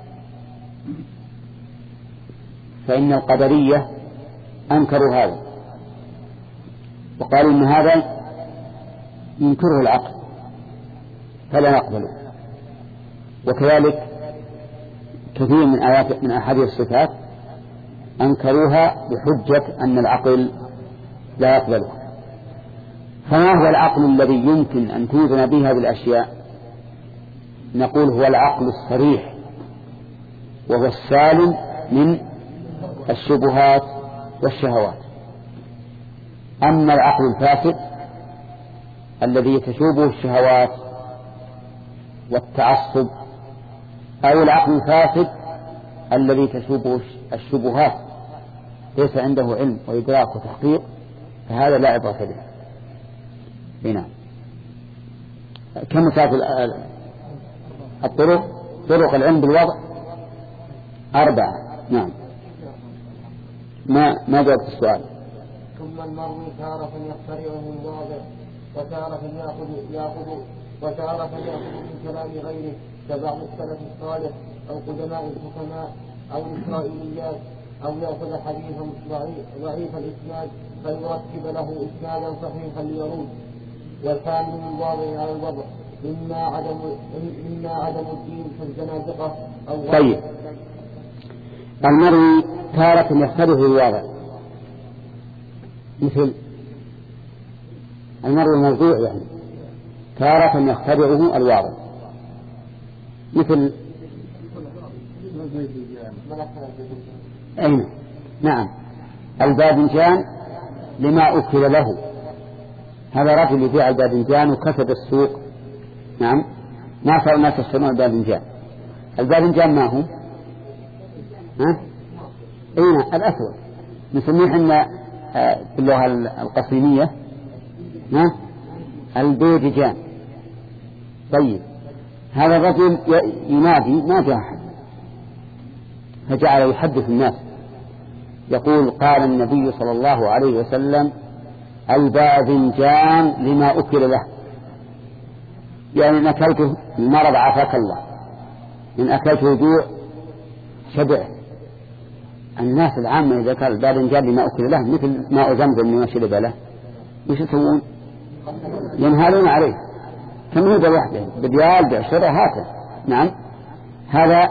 فإن القدرية أنكروا هذا وقالوا إن هذا ينكره العقل فلا نقبله. وكذلك كثير من أحاديث الصفات أنكروها بحجة أن العقل لا يقبله. فما هو العقل الذي يمكن أن توزن به هذه الأشياء؟ نقول هو العقل الصريح، وهو السالم من الشبهات والشهوات. أما العقل الفاسد الذي تشوبه الشهوات والتعصب، أو العقل الفاسد الذي تشوبه الشبهات ليس عنده علم وإدراك وتحقيق، فهذا لا عبرة به. هنا كم مسافة طرق العلم بالوضع 4. نعم. ما جاءت السؤال. ثم المروي تارة يخترعه الواضع وتارة يأخذ من كلام غيره كبعض السلف الصالح أو قدماء الحكماء أو الإسرائيليات، أو يأخذ حديثا ضعيف الإسناد فيرتب له إسنادا صحيحا ليروج. والثاني من الواضع على الوضع إما عدم الدين كالزنادقة أو طيب، المروي تارة يختلف الواضع، مثل المروي الموضوع يعني تارة يختبره الواضع، مثل أين؟ نعم، الباذنجان لما أكل له. هذا رجل يبيع الباذنجان وكسب السوق. نعم، ما صار الناس يشترون الباذنجان. الباذنجان ما هو؟ أين؟ الأسود، نسميه حنا باللغة القصيمية الباذنجان. طيب، هذا الرجل ينادي ما جاء أحد، فجعل يحدث الناس يقول قال النبي صلى الله عليه وسلم الباذنجان لما أكل له، يعني إن أكلته المرض عافاك الله، إن أكلته جوع شبع. الناس العامة إذا كان الباذنجان لما أكل له مثل ماء زمزم لما شرب له، وش يسوون؟ ينهالون عليه كم يوجد وحده بديال بعشرة هكذا. نعم، هذا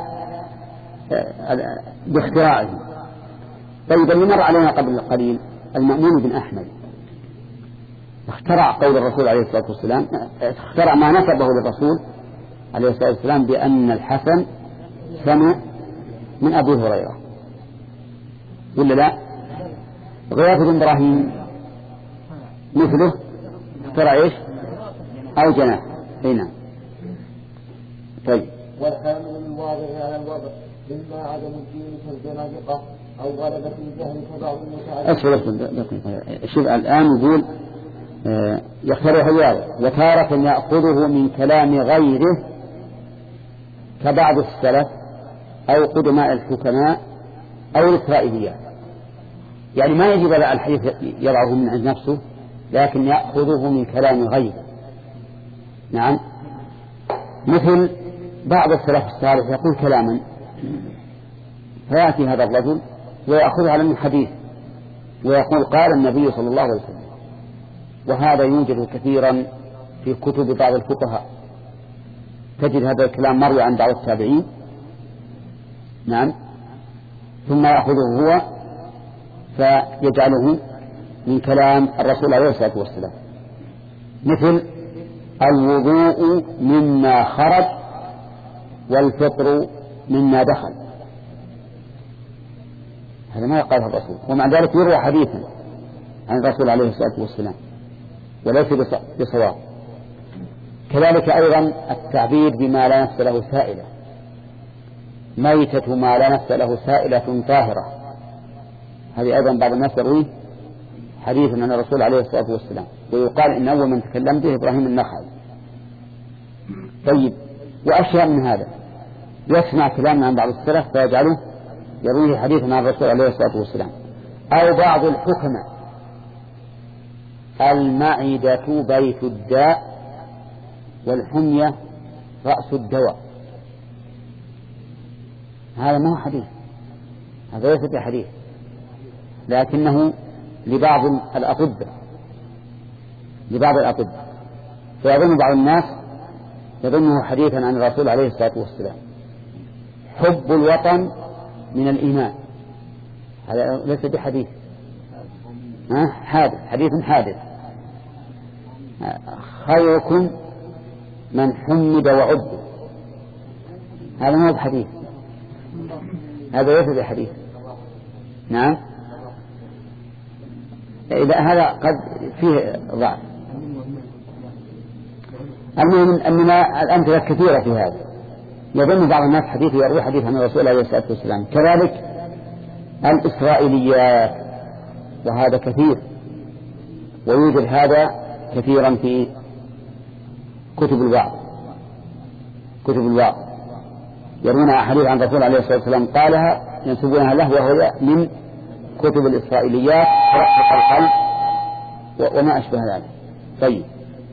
باختراعه. طيب، اللي مر علينا قبل قليل المأمون بن أحمد اخترع قول الرسول عليه الصلاة والسلام، اخترع ما نسبه للرسول عليه الصلاة والسلام بأن الحسن سمع من أبي هريرة، ولا لا؟ غياث بن إبراهيم مثله اخترع ايش؟ أو جناح. هنا طيب، والحامل الواضع على الوضع إما عدم الدين كالزنادقة أو غلبة الجهل كبعض المتعلم. شوف الآن يقول يخترع حياله، وتارة يأخذه من كلام غيره كبعض السلف أو قدماء الحكماء أو الإسرائيليات. يعني ما يجب على الحديث يضعه من عند نفسه، لكن يأخذه من كلام غيره. نعم، مثل بعض السلف الصالح يقول كلاما فيأتي هذا الرجل ويأخذه على الحديث ويقول قال النبي صلى الله عليه وسلم، وهذا يوجد كثيرا في كتب بعض الفقهاء، تجد هذا الكلام مروي عن بعض التابعين. نعم، ثم يأخذه هو فيجعله من كلام الرسول عليه الصلاة والسلام، مثل الوضوء مما خرج والفطر مما دخل. هذا ما قاله الرسول، ومع ذلك يروى حديثا عن الرسول عليه الصلاة والسلام وليس بصواب. كذلك أيضا التعبير بما لا نفس له سائلة، ميتة ما لا نفس له سائلة طاهرة، هذه أيضا بعض الناس يرويه حديثا عن الرسول عليه الصلاة والسلام، ويقال إن أول من تكلم به إبراهيم النخعي. طيب، وأشياء من هذا يسمع كلامنا عن بعض السلف فيجعله يرويه حديثا عن الرسول عليه الصلاة والسلام. أو بعض الحكماء المعدة بيت الداء والحمية رأس الدواء، هذا ما هو حديث، هذا ليس بحديث، لكنه لبعض الأطباء فيظن بعض الناس يظنه حديثا عن الرسول عليه الصلاة والسلام. حب الوطن من الإيمان، هذا ليس بحديث، حديث حادث. خيركم من حمد وعد، هذا ما هو بحديث، هذا ليس بحديث. نعم، إذا هذا قد فيه ضعف. المهم أننا الأمثلة كثيرة في هذا، يظن بعض الناس حديث يروي حديث عن الرسول عليه الصلاة والسلام. كذلك الإسرائيليات، وهذا كثير، ويوجد هذا كثيرا في كتب الوعظ يرون أحاديث عن الرسول عليه الصلاة والسلام قالها ينسبونها له، وهو من كتب الإسرائيليات ترقق القلب وما أشبه ذلك. طيب،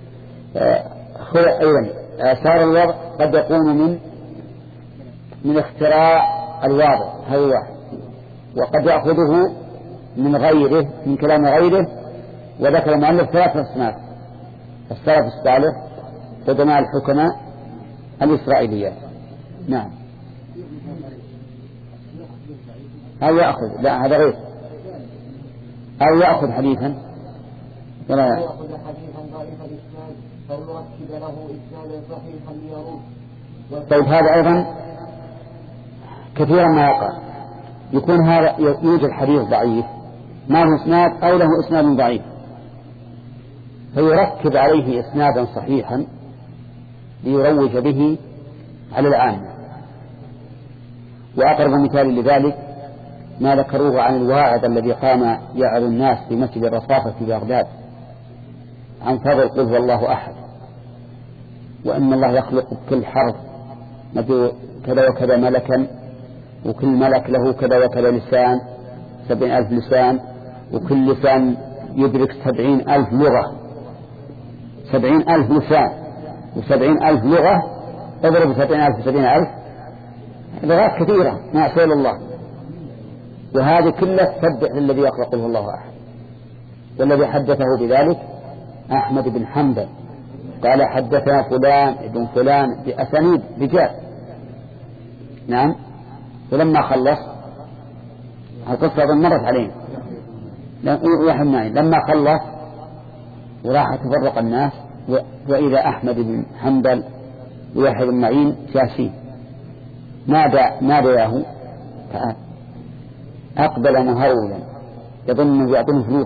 أيضا آثار الوضع قد يكون من اختراع الواضع، هذا واحد، وقد يأخذه من غيره، من كلام غيره. وذكر المؤلف 3 أصناف: السلف الصالح، قدماء الحكماء، الإسرائيليات. نعم، أو يأخذ، لا هذا غير، أو يأخذ حديثا ولا يأخذ حديثا ضعيف الإسناد فيركب له إسنادا صحيحا ليروه. طيب، هذا أيضا كثيرا ما يقع، يكون هذا يوجد حديث ضعيف ما له إسناد أو له إسناد ضعيف، فيركب عليه إسنادا صحيحا ليروج به على العامة. وأقرب مثال لذلك ما ذكروه عن الواعظ الذي قام يعظ الناس في مسجد الرصافة في بغداد عن فضل قل هو الله أحد، وإن الله يخلق كل حرف كذا وكذا ملكا، وكل ملك له كذا وكذا لسان، 70,000 لسان، وكل لسان يدرك 70,000 لغة، 70,000 لسان و70,000 لغة، اضرب 70,000 70,000 لغات كثيرة ما أسأل الله. وهذه كلها تسبح للذي يخلق قل هو الله أحد. والذي حدثه بذلك أحمد بن حنبل قال حدثنا فلان ابن فلان بأسانيد رجال. نعم، ولما خلص القصة مرت علينا لما خلص وراح تفرق الناس، وإذا أحمد بن حنبل ويحيى بن معين جالسين، ناداه تعال، أقبل مهرولا يظن يعطيه فلوس،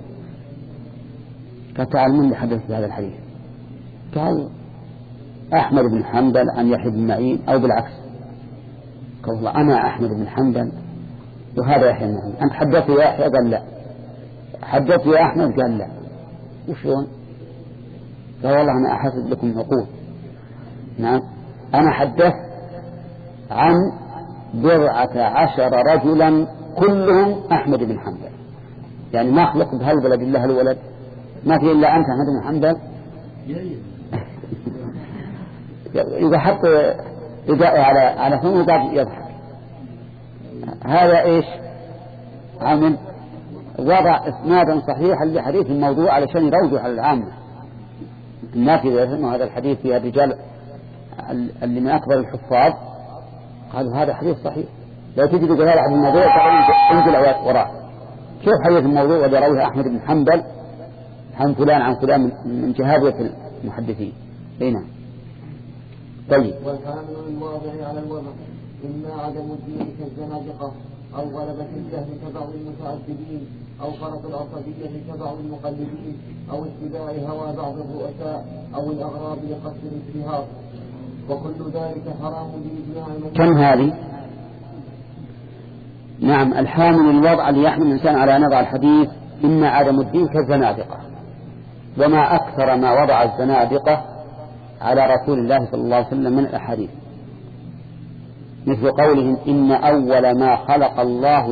قال تعال من اللي حدث بهذا الحديث؟ قال أحمد بن حنبل عن يحيى بن معين، أو بالعكس، قال والله أنا أحمد بن حنبل وهذا يحيى بن معين. أنت حدثت يا يحيى؟ قال لا. حدثت يا أحمد؟ قال لا. وشون؟ قال والله أنا أحسب لكم عقول. نعم أنا حدثت عن 14 رجلا كلهم أحمد بن حنبل، يعني ما خلق بهالبلد إلا هالولد، ما في إلا أنت أحمد بن حنبل. إذا حط إضاءة على فمه قاعد يضحك. هذا إيش؟ عمل وضع إسنادا صحيحا لحديث الموضوع علشان يروجوا على العامة. الناس إذا يفهموا هذا الحديث في الرجال اللي من أكبر الحفاظ قالوا هذا حديث صحيح، لو تجد جهال عن الموضوع انزل وراه. شوف حديث الموضوع الذي رواه أحمد بن حنبل عن فلان عن فلان من جهابية المحدثين. هنا طيب. والحامل الواضع على الوضع إما عدم الدين كالزنادقة أو غلبة الجهل كبعض المتعددين أو فرط العصبية كبعض المقلدين أو اتباع هوى بعض الرؤساء أو الأغراب لقصد الاشتهار، وكل ذلك حرام بإجماع كم هذه؟ نعم الحامل الوضع ليحمل الإنسان على نضع الحديث إما عدم الدين كالزنادقة، وما أكثر ما وضع الزنادقة على رسول الله صلى الله عليه وسلم من الأحاديث، مثل قولهم إن أول ما خلق الله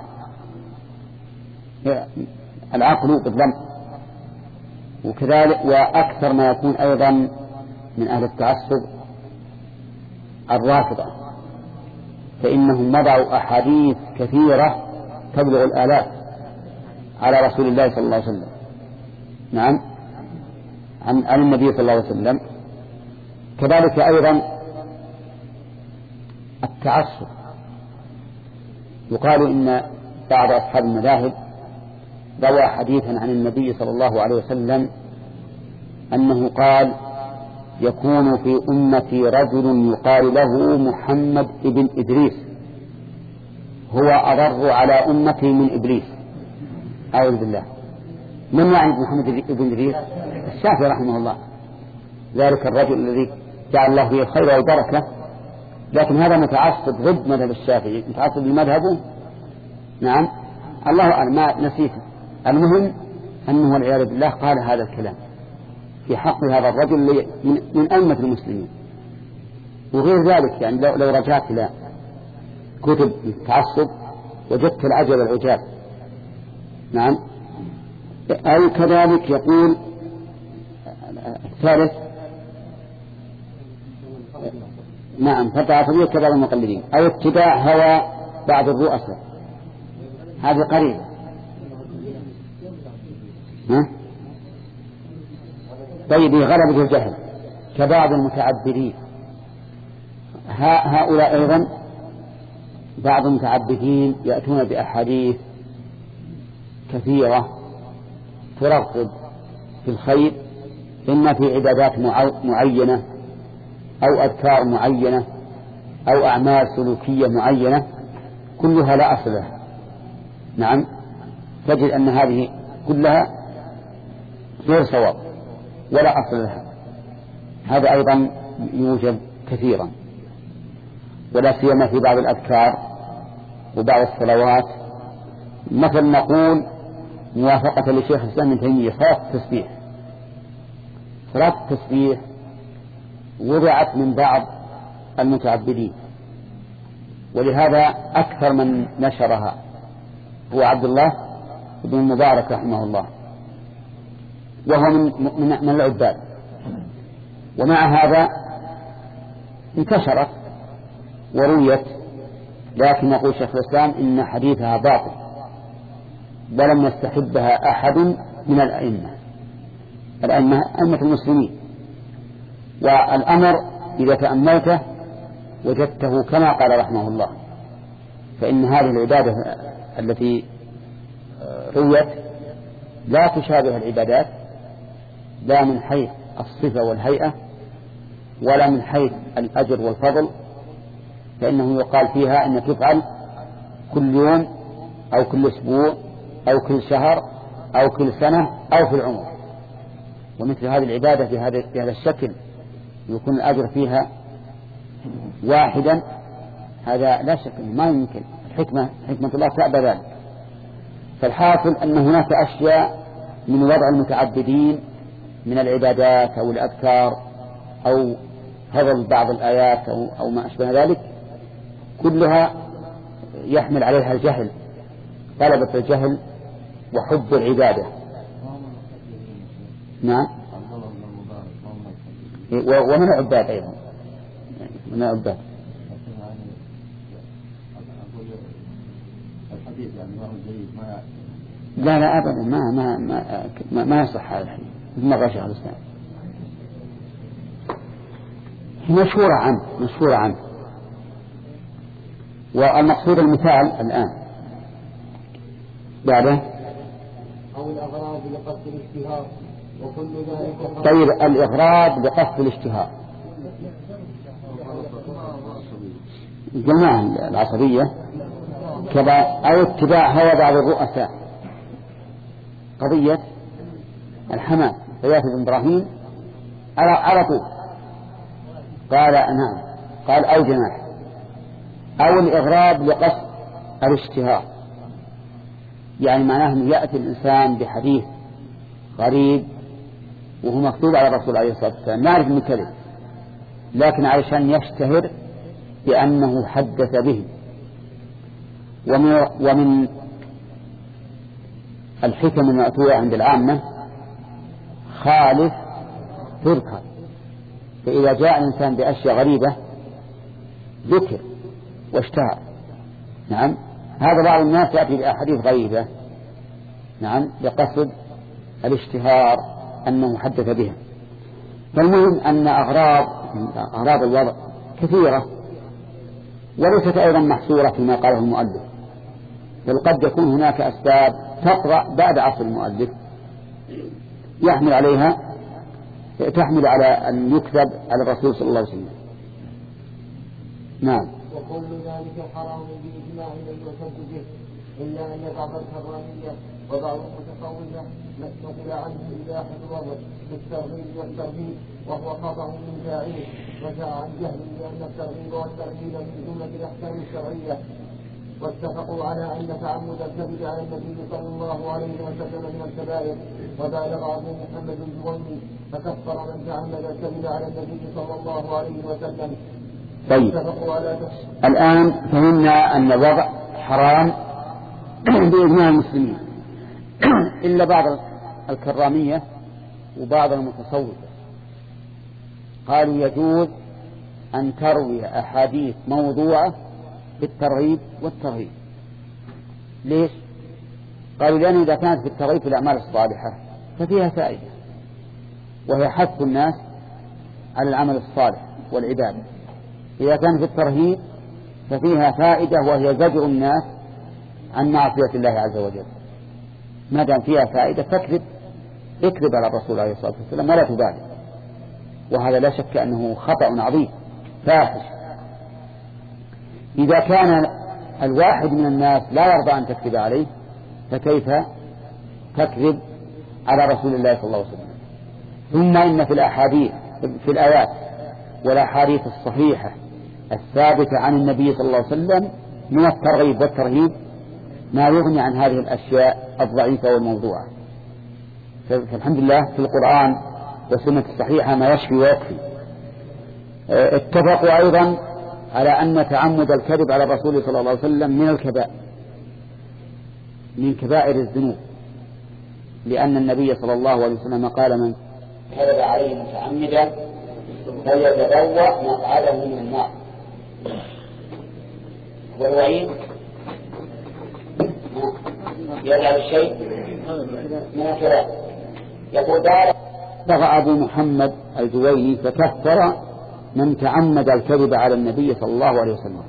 العقل بالضم، وكذلك وأكثر ما يكون أيضا من أهل التعصب الرافضة، فإنهم وضعوا أحاديث كثيرة تبلغ الآلاف على رسول الله صلى الله عليه وسلم. نعم عن النبي صلى الله عليه وسلم. كذلك أيضا التعصب، يقال إن بعض أصحاب المذاهب روى حديثا عن النبي صلى الله عليه وسلم أنه قال يكون في أمتي رجل يقال له محمد ابن إدريس هو أضر على أمتي من إبليس. أعوذ بالله. من يعني محمد ابن إدريس؟ الشافعي رحمه الله، ذلك الرجل الذي جعل الله فيه الخير والبركة، لكن هذا متعصب ضد مذهب الشافعي، متعصب لمذهبه. نعم الله أعلم ما نسيته. المهم أنه والعياذ بالله قال هذا الكلام في حق هذا الرجل من أئمة المسلمين. وغير ذلك يعني لو رجعت إلى كتب التعصب وجدت العجب العجاب. نعم أو كذلك يقول الثالث نعم فالعصبية كبار المقلدين أو اتباع هوى بعض الرؤساء، هذه قريبة. طيب غلبة الجهل كبعض المتعبدين، هؤلاء أيضا بعض المتعبدين يأتون بأحاديث كثيرة ترغب في الخير، إما في عبادات معينة أو أذكار معينة أو أعمال سلوكية معينة كلها لا أصل لها. نعم تجد أن هذه كلها غير صواب ولا أصل لها. هذا أيضا يوجد كثيرا، ولا سيما في بعض الأذكار وبعض الصلوات. مثل نقول موافقة لشيخ الإسلام ابن تيمية صلاة التسبيح وضعت من بعض المتعبدين، ولهذا أكثر من نشرها هو عبد الله بن المبارك رحمه الله، وهو من العباد. ومع هذا انتشرت ورويت، لكن يقول شيخ الإسلام إن حديثها باطل ولم يستحبها أحد من أئمة المسلمين. والأمر إذا تأملته وجدته كما قال رحمه الله، فإن هذه العبادة التي رويت لا تشابه العبادات لا من حيث الصفة والهيئة ولا من حيث الأجر والفضل، فإنه يقال فيها أن تفعل كل يوم أو كل أسبوع أو كل شهر أو كل سنة أو في العمر. ومثل هذه العبادة بهذا الشكل يكون الأجر فيها واحدا، هذا لا شك ما يمكن. حكمة الله تأبى ذلك. فالحاصل أن هناك أشياء من وضع المتعبدين من العبادات أو الأذكار أو هضم بعض الآيات أو ما أشبه ذلك، كلها يحمل عليها الجهل، طلبة الجهل وحب العبادة. نعم. ومن العباد أيضا، من العباد. لا لا أبدا، ما يصح هذا الحديث ما قال شيخ الإسلام. مشهورة عنه. والمقصود المثال الآن بعده أو الأغراض لقصد الاشتهار وكل ذلك. طيب الإغراض لقصد الاشتهار، جماعة العصبية كذا، أو اتباع هوى بعض الرؤساء. قضية الحمام غياث بن إبراهيم على طول قال نعم، قال أو جماح، أو الإغراض لقصد الاشتهار، يعني معناه أنه يأتي الإنسان بحديث غريب وهو مكتوب على الرسول عليه الصلاة والسلام، نعرف من كذب، لكن علشان يشتهر بأنه حدث به. ومن الحكم المأتوية عند العامة خالف تذكر، فإذا جاء الإنسان بأشياء غريبة ذكر واشتهر. نعم، هذا بعض الناس يأتي بأحاديث غريبة نعم بقصد الاشتهار أنه حدث بها. فالمهم أن أغراض الوضع كثيرة وليست أيضا محصورة فيما قاله المؤلف، بل قد يكون هناك أسباب تطرأ بعد عصر المؤلف تحمل على أن يكذب على الرسول صلى الله عليه وسلم. نعم. وكل ذلك حرام بإجماع من يعتد به، إلا أن بعض الحرامية وبعض المتصوفة نقل عنه إباحة الوضع بالترغيب والترهيب، وهو خطأ من فاعله، وجاء عن جهل بأن الترغيب والترهيب من جملة الأحكام الشرعية. واتفقوا على أن تعمد الكذب على النبي صلى الله عليه وسلم من الكبائر، وبالغ أبو محمد الجويني فكفر من تعمد الكذب على النبي صلى الله عليه وسلم. طيب الآن فهمنا أن الوضع حرام بإجماع المسلمين إلا بعض الكرامية وبعض المتصوفة قالوا يجوز أن تروي أحاديث موضوعة بالترغيب والترهيب. ليش؟ قالوا لأن إذا كانت في الترغيب في الأعمال الصالحة ففيها فائدة، وهي حث الناس على العمل الصالح والعبادة. إذا كان في الترهيب ففيها فائدة، وهي زجر الناس عن معصية الله عز وجل. ما دام فيها فائدة اكذب على الرسول عليه الصلاة والسلام ولا تبالي، وهذا لا شك أنه خطأ عظيم فاحش. إذا كان الواحد من الناس لا يرضى أن تكذب عليه فكيف تكذب على رسول الله صلى الله عليه وسلم؟ ثم إن في الآيات والأحاديث الصحيحة الثابتة عن النبي صلى الله عليه وسلم من الترغيب والترهيب ما يغني عن هذه الأشياء الضعيفة والموضوعة. فالحمد لله في القرآن والسنة الصحيحة ما يشفي ويكفي. اتفقوا أيضا على أن تعمد الكذب على الرسول صلى الله عليه وسلم من كبائر الذنوب، لأن النبي صلى الله عليه وسلم قال من كذب عليه متعمدا فليتبوأ مقعده من النار. والوعيد يجعل الشيء من الكلام. يقول بغى أبو محمد الجويني فكفر من تعمد الكذب على النبي صلى الله عليه وسلم،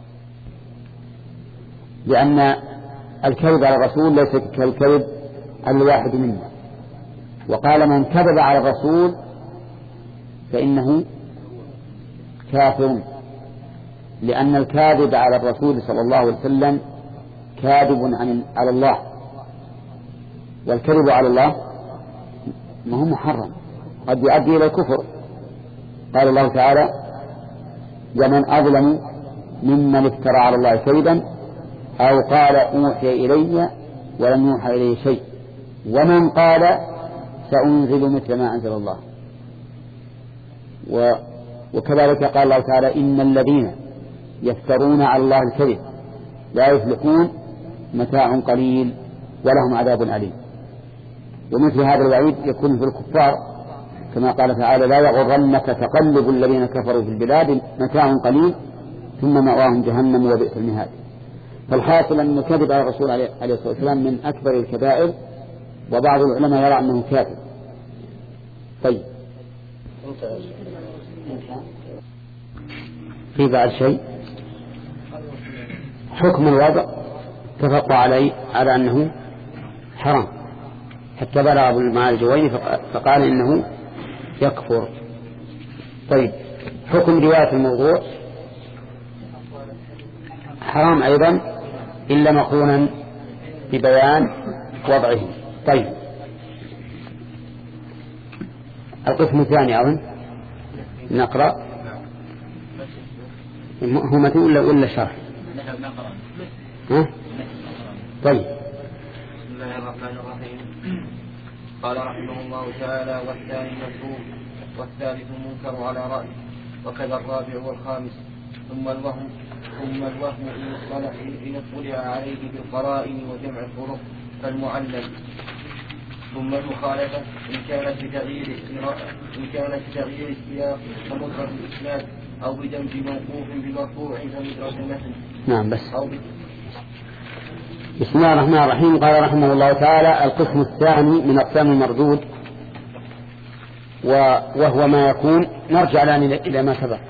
لأن الكذب على الرسول ليس كالكذب على الواحد منا. وقال من كذب على الرسول فإنه كافر، لأن الكاذب على الرسول صلى الله عليه وسلم كاذب على الله، والكذب على الله ما هو محرم، قد يؤدي إلى الكفر. قال الله تعالى ومن أظلم ممن افترى على الله كذبا أو قال أوحي إلي ولم يوحى إليه شيء ومن قال سأنزل مثل ما أنزل الله. وكذلك قال الله تعالى إن الذين يفترون على الله الكذب لا يفلحون متاع قليل ولهم عذاب أليم. ومثل هذا الوعيد يكون في الكفار كما قال تعالى لا يغرنك تقلب الذين كفروا في البلاد متاع قليل ثم مأواهم جهنم وبئس المهاد. فالحاصل أن الكذب على الرسول عليه الصلاة والسلام من أكبر الكبائر، وبعض العلماء يرى أنه كافر. طيب في بعد شيء حكم الوضع اتفقوا عليه على أنه حرام حتى بلغ ابن المعالي الجويني فقال إنه يكفر. طيب حكم رواية الموضوع حرام أيضا إلا مقرونا ببيان وضعه. طيب القسم الثاني أظن نقرأ هو متن ولا شرح؟ طيب بسم الله الرحمن الرحيم. قال رحمه الله تعالى والثاني مكروه والثالث منكر على رأي وكذا الرابع والخامس ثم الوهم إن اطلع عليه بالقرائن وجمع الطرق فالمعلل. ثم المخالفة إن كانت بتغيير السياق كمطلق الإسناد أو بدمج موقوف بمرفوع كمدرج المتن. نعم بس بسم الله الرحمن الرحيم. قال رحمه الله تعالى القسم الثاني من أقسام المردود وهو ما يكون نرجع الآن إلى ما سبق.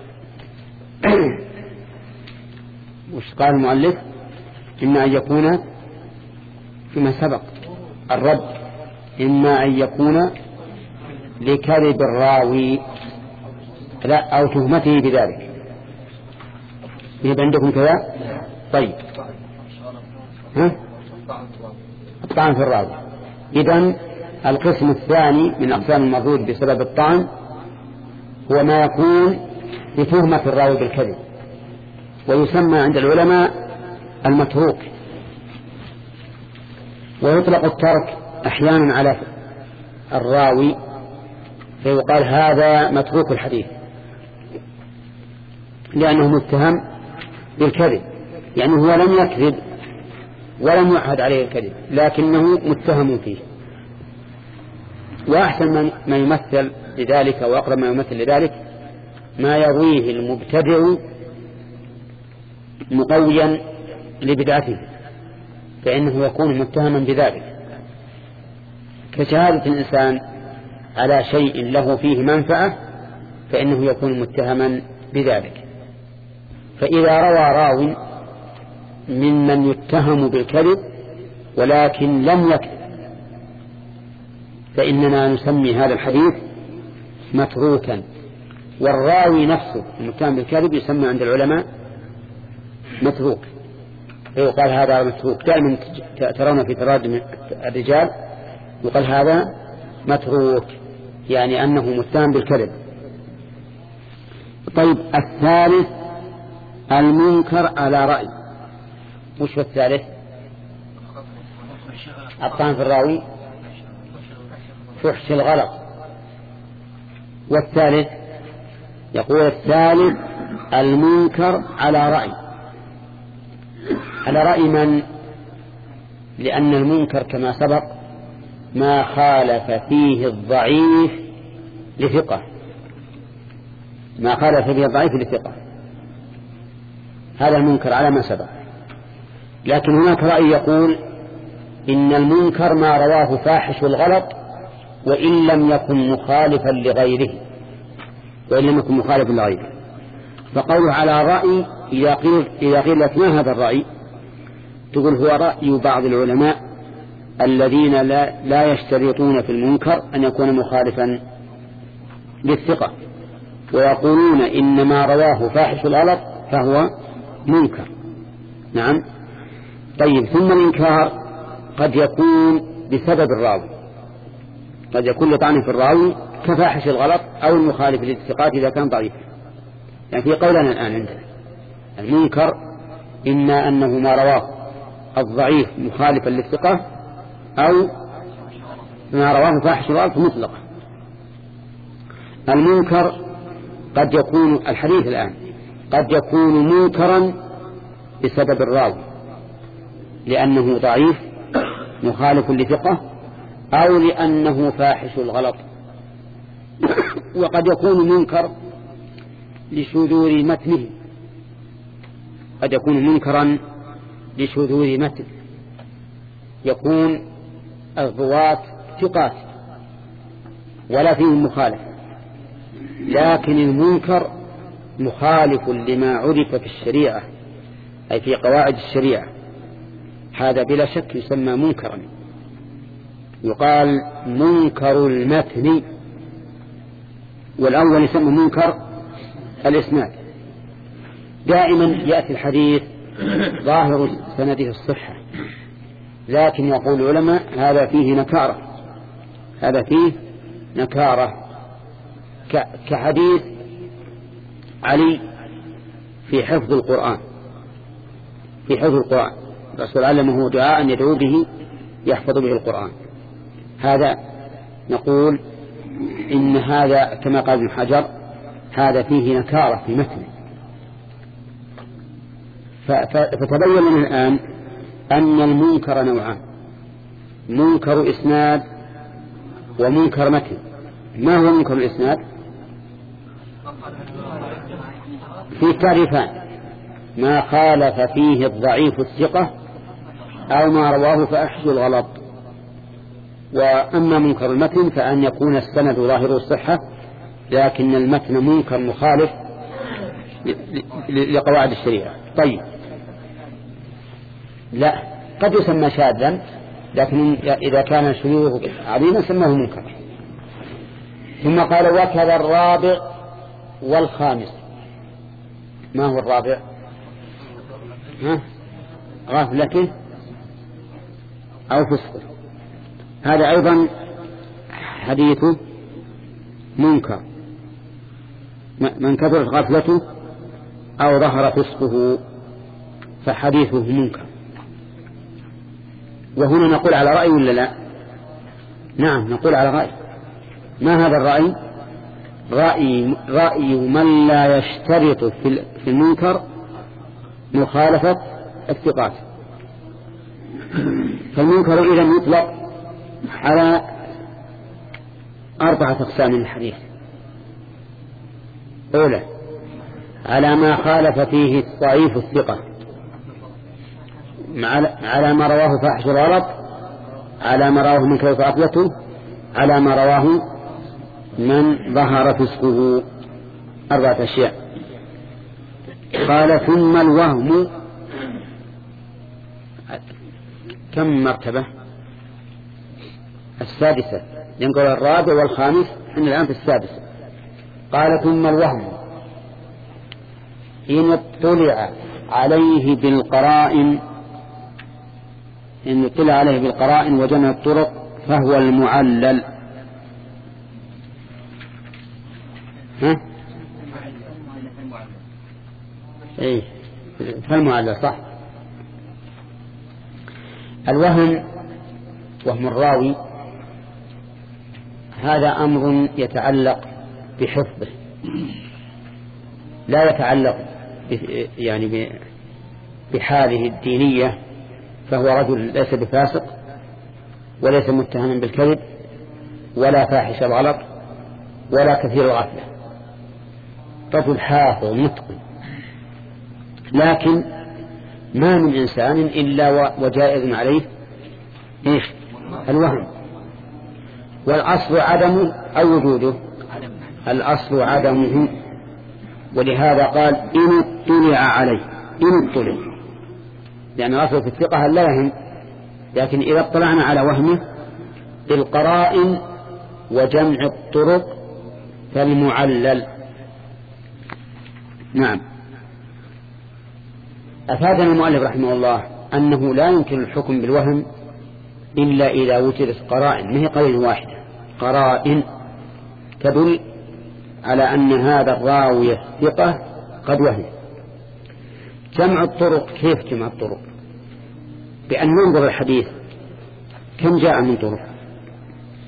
وش قال المؤلف؟ إما أن يكون فيما سبق الرد إما أن يكون لكذب الراوي لا أو تهمته بذلك. يبقى عندكم كذا. طيب الطعن في الراوي. إذن القسم الثاني من أقسام المردود بسبب الطعن هو ما يكون بتهمة الراوي بالكذب، ويسمى عند العلماء المتروك. ويطلق الترك أحيانا على الراوي فيقال هذا متروك الحديث لأنه متهم بالكذب، يعني هو لم يكذب ولم يعهد عليه الكذب لكنه متهم فيه. وأحسن ما يمثل لذلك وأقرب ما يمثل لذلك ما يرويه المبتدع مقويا لبدعته فإنه يكون متهما بذلك، كشهادة الإنسان على شيء له فيه منفعة فإنه يكون متهما بذلك. فإذا روى راو ممن يتهم بالكذب ولكن لم يكذب فإننا نسمي هذا الحديث متروكا، والراوي نفسه المتهم بالكذب يسمى عند العلماء متروك، فيقال هذا متروك. دائما ترون في تراجم الرجال يقال هذا متروك يعني أنه متهم بالكذب. طيب الثالث المنكر على رأي. وش الثالث؟ الطعن في الراوي، فحش الغلط. والثالث يقول الثالث المنكر على رأي. على رأي من؟ لأن المنكر كما سبق ما خالف فيه الضعيف لثقة، ما خالف فيه الضعيف لثقة، هذا المنكر على ما سبق. لكن هناك رأي يقول إن المنكر ما رواه فاحش الغلط وإن لم يكن مخالفا لغيره، وإن لم يكن مخالفا لغيره. فقوله على رأي إذا قيل لك ما هذا الرأي تقول هو رأي بعض العلماء الذين لا يشترطون في المنكر أن يكون مخالفا للثقة، ويقولون إن ما رواه فاحش الغلط فهو منكر. نعم. طيب ثم الإنكار قد يكون بسبب الراوي، قد يكون لطعن في الراوي كفاحش الغلط أو المخالف للثقات إذا كان ضعيف. يعني في قولنا الآن عندنا المنكر إما أنه ما رواه الضعيف مخالفا للثقة أو ما رواه فاحش الغلط مطلقة. المنكر قد يكون الحديث الآن قد يكون منكرا بسبب الراوي لأنه ضعيف مخالف لثقة أو لأنه فاحش الغلط، وقد يكون منكر لشذور متنه، قد يكون منكرا لشذور متن، يكون الرواة ثقات ولا فيهم مخالف، لكن المنكر مخالف لما عرف في الشريعة أي في قواعد الشريعة، هذا بلا شك يسمى منكرا، يقال منكر المتن. والأول يسمى منكر الإسناد. دائما يأتي الحديث ظاهر سنده الصحة، لكن يقول العلماء هذا فيه نكارة، هذا فيه نكارة، كحديث علي في حفظ القرآن، في حفظ القرآن الرسول علمه دعاء يدعو به يحفظ به القرآن، هذا نقول إن هذا كما قال ابن حجر هذا فيه نكارة في متن. فتبين من الآن أن المنكر نوعان، منكر إسناد ومنكر متن. ما هو منكر الإسناد؟ في تعريفان: ما خالف فيه الضعيف الثقة أو ما رواه فأحش الغلط. وأما منكر المتن فأن يكون السند ظاهر الصحة لكن المتن منكر مخالف لقواعد الشريعة. طيب، لا، قد يسمى شاذا، لكن إذا كان شذوذه عظيما سماه منكر. ثم قال: وكذا الرابع والخامس. ما هو الرابع؟ غفلته أو فسقه، هذا أيضا حديثه منكر. من كثرت غفلته أو ظهر فسقه فحديثه منكر. وهنا نقول على رأي ولا لا؟ نعم، نقول على رأي. ما هذا الرأي؟ رأي من لا يشترط في المنكر مخالفة الثقات. فالمنكر إذا يطلق على 4 أقسام من الحديث: أولى على ما خالف فيه ضعيف الثقة، على ما رواه فاحش الغلط، على ما رواه من كيف عقلته، على ما رواه من ظهر فسقه. 4 أشياء. قال: ثم الوهم. كم مرتبة؟ السادسة. ينقل الرابع والخامس، إحنا الآن في السادسة. قال: ثم الوهم إن اطلع عليه بالقرائن، إن اطلع عليه بالقرائن وجمع الطرق فهو المعلل. ايه، فالمعلل صح. الوهم وهم الراوي هذا أمر يتعلق بحفظه، لا يتعلق يعني بحاله الدينية، فهو رجل ليس بفاسق وليس متهما بالكذب ولا فاحش الغلط ولا كثير الغفلة، رجل حافظ متقن. لكن ما من إنسان إلا وجائز عليه إيش؟ الوهم. والأصل عدمه أو وجوده؟ الأصل عدمه. ولهذا قال: إن اطلع عليه، إن اطلع، لأن الأصل في الثقة لا يهم، لكن إذا اطلعنا على وهمه بالقرائن وجمع الطرق فالمعلل. نعم. أفادنا المؤلف رحمه الله أنه لا يمكن الحكم بالوهم إلا إذا وجدت قرائن، ما هي قرينة واحدة، قرائن تدل على أن هذا الراوي الثقة قد وهم. جمع الطرق، كيف جمع الطرق؟ بأن ننظر الحديث كم جاء من طرق،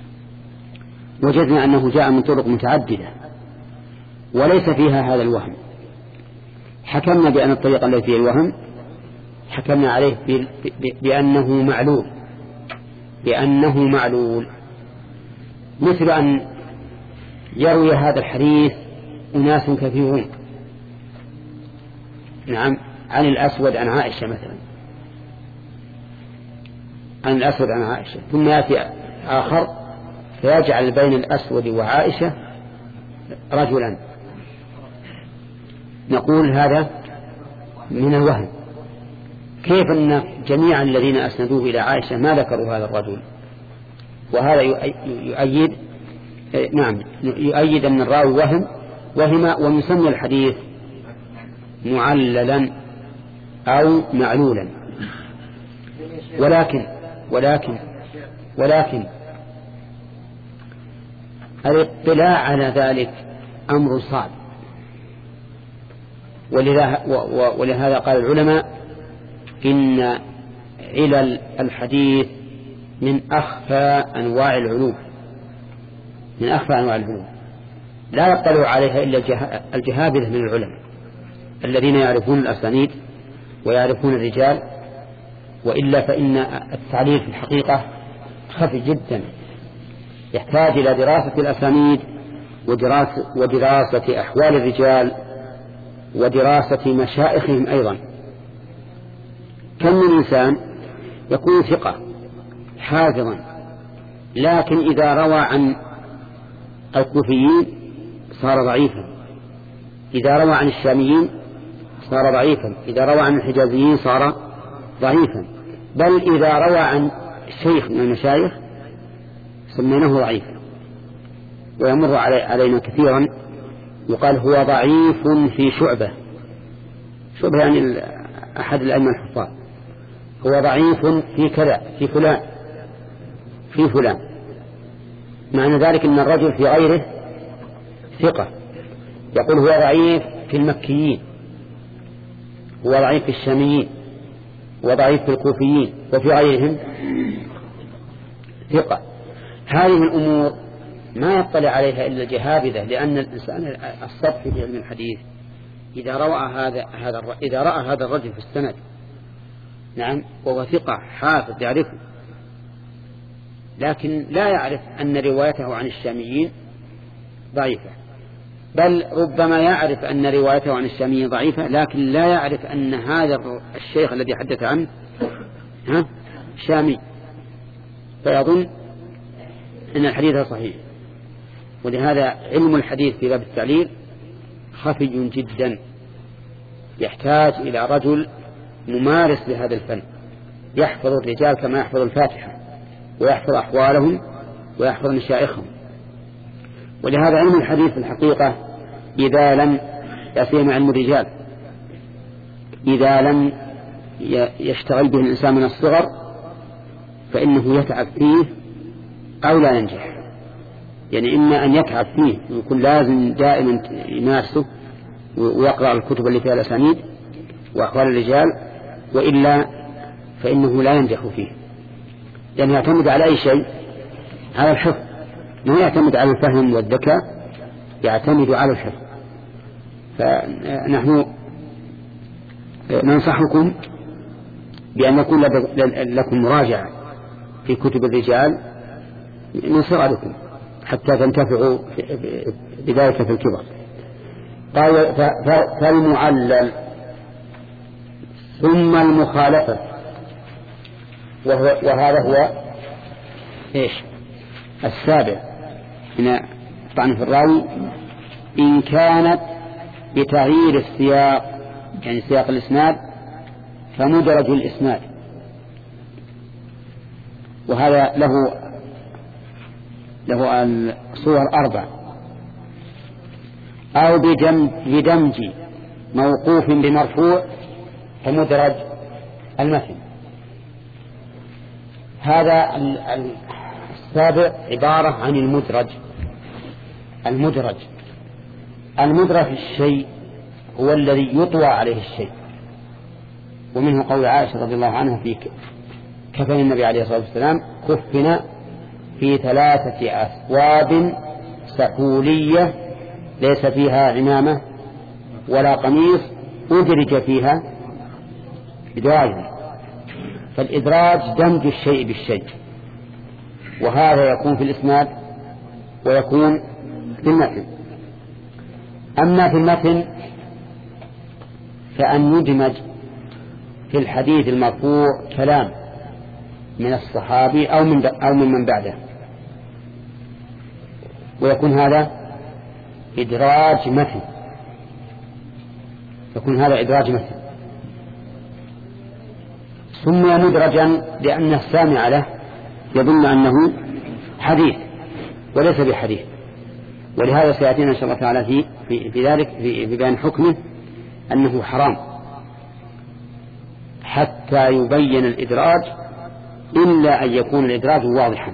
وجدنا أنه جاء من طرق متعددة وليس فيها هذا الوهم، حكمنا بأن الطريق الذي فيه الوهم حكمنا عليه بأنه معلول، مثل أن يروي هذا الحديث أناس كثيرون، نعم، عن الأسود عن عائشة مثلا، عن الأسود عن عائشة، ثم يأتي آخر فيجعل بين الأسود وعائشة رجلا، نقول هذا من الوهم. كيف أن جميع الذين أسندوه إلى عائشة ما ذكروا هذا الرجل؟ وهذا يؤيد أن الراوي وهم ويسمى الحديث معللا أو معلولا. ولكن الاطلاع على ذلك أمر صعب، ولهذا قال العلماء إن علل الحديث من أخفى أنواع العلوم، لا يطلع عليها إلا الجهابذة من العلماء الذين يعرفون الأسانيد ويعرفون الرجال، وإلا فإن التعليل في الحقيقة خفي جدا، يحتاج إلى دراسة الأسانيد ودراسة أحوال الرجال ودراسة مشائخهم أيضا. كم من إنسان يكون ثقة حافظا، لكن إذا روى عن الكوفيين صار ضعيفا، إذا روى عن الشاميين صار ضعيفا، إذا روى عن الحجازيين صار ضعيفا، بل إذا روى عن شيخ من المشايخ سميناه ضعيفا. ويمر علينا كثيرا يقال هو ضعيف في شعبة يعني أحد الأئمة الحفاظ، هو ضعيف في كذا في فلان، معنى ذلك أن الرجل في غيره ثقة. يقول هو ضعيف في المكيين، هو ضعيف في الشاميين، وضعيف في الكوفيين، وفي غيرهم ثقة. هذه الأمور ما يطلع عليها إلا الجهابذة، لأن الإنسان السطحي في علم الحديث إذا رأى هذا الرجل في السند، نعم، وهو ثقة حافظ يعرفه، لكن لا يعرف أن روايته عن الشاميين ضعيفة، بل ربما يعرف أن روايته عن الشاميين ضعيفة، لكن لا يعرف أن هذا الشيخ الذي حدث عنه شامي، فيظن أن الحديث صحيح. ولهذا علم الحديث في باب التعليل خفي جدا، يحتاج إلى رجل ممارس لهذا الفن، يحفظ الرجال كما يحفظ الفاتحة، ويحفظ أحوالهم ويحفظ مشايخهم. ولهذا علم الحديث في الحقيقة إذا لم يسيم علم الرجال، إذا لم يشتغل به الإنسان من الصغر فإنه يتعب فيه أو لا ينجح. يعني إما أن يتعب فيه ويكون لازم دائما يمارسه ويقرأ الكتب اللي فيها الأسانيد وأحوال الرجال، وإلا فإنه لا ينجح فيه، لأنه يعتمد على أي شيء؟ على الحفظ، ما يعتمد على الفهم والذكاء، يعتمد على الحفظ. فنحن ننصحكم بأن يكون لكم مراجعة في كتب الرجال من صغركم حتى تنتفعوا بذلك في الكبر. قال فالمعلل ثم المخالفة، وهذا هو إيش؟ السابع هنا طعن في الراوي، إن كانت بتغيير السياق، يعني سياق الإسناد، فمدرج الإسناد، وهذا له الصور 4، أو بدمج موقوف بمرفوع فمدرج المتن. هذا السابع عبارة عن المدرج الشيء هو الذي يطوى عليه الشيء، ومنه قول عائشة رضي الله عنها في كفن النبي عليه الصلاة والسلام كفنا في 3 أثواب سحولية ليس فيها عمامة ولا قميص أدرج فيها إدراج. فالإدراج دمج الشيء بالشيء، وهذا يكون في الإسناد ويكون في المتن. أما في المتن فأن يدمج في الحديث المرفوع كلام من الصحابي أو من بعده، ويكون هذا إدراج متن، يكون هذا إدراج متن. سمي مدرجا لأن السامع له يظن أنه حديث وليس بحديث، ولهذا سيأتينا إن شاء الله تعالى في ذلك في بيان حكمه أنه حرام حتى يبين الإدراج، إلا أن يكون الإدراج واضحا،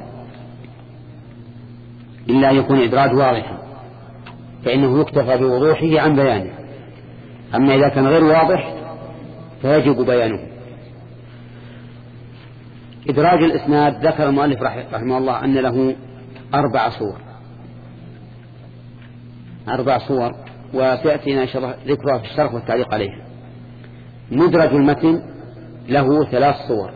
إلا أن يكون الإدراج واضحا فإنه يكتفى بوضوحه عن بيانه. أما إذا كان غير واضح فيجب بيانه. إدراج الإسناد ذكر المؤلف رحمه الله أن له 4 صور، 4 صور، وسيأتينا إن شاء الله ذكرها في الشرح والتعليق عليه. مدرج المتن له 3 صور،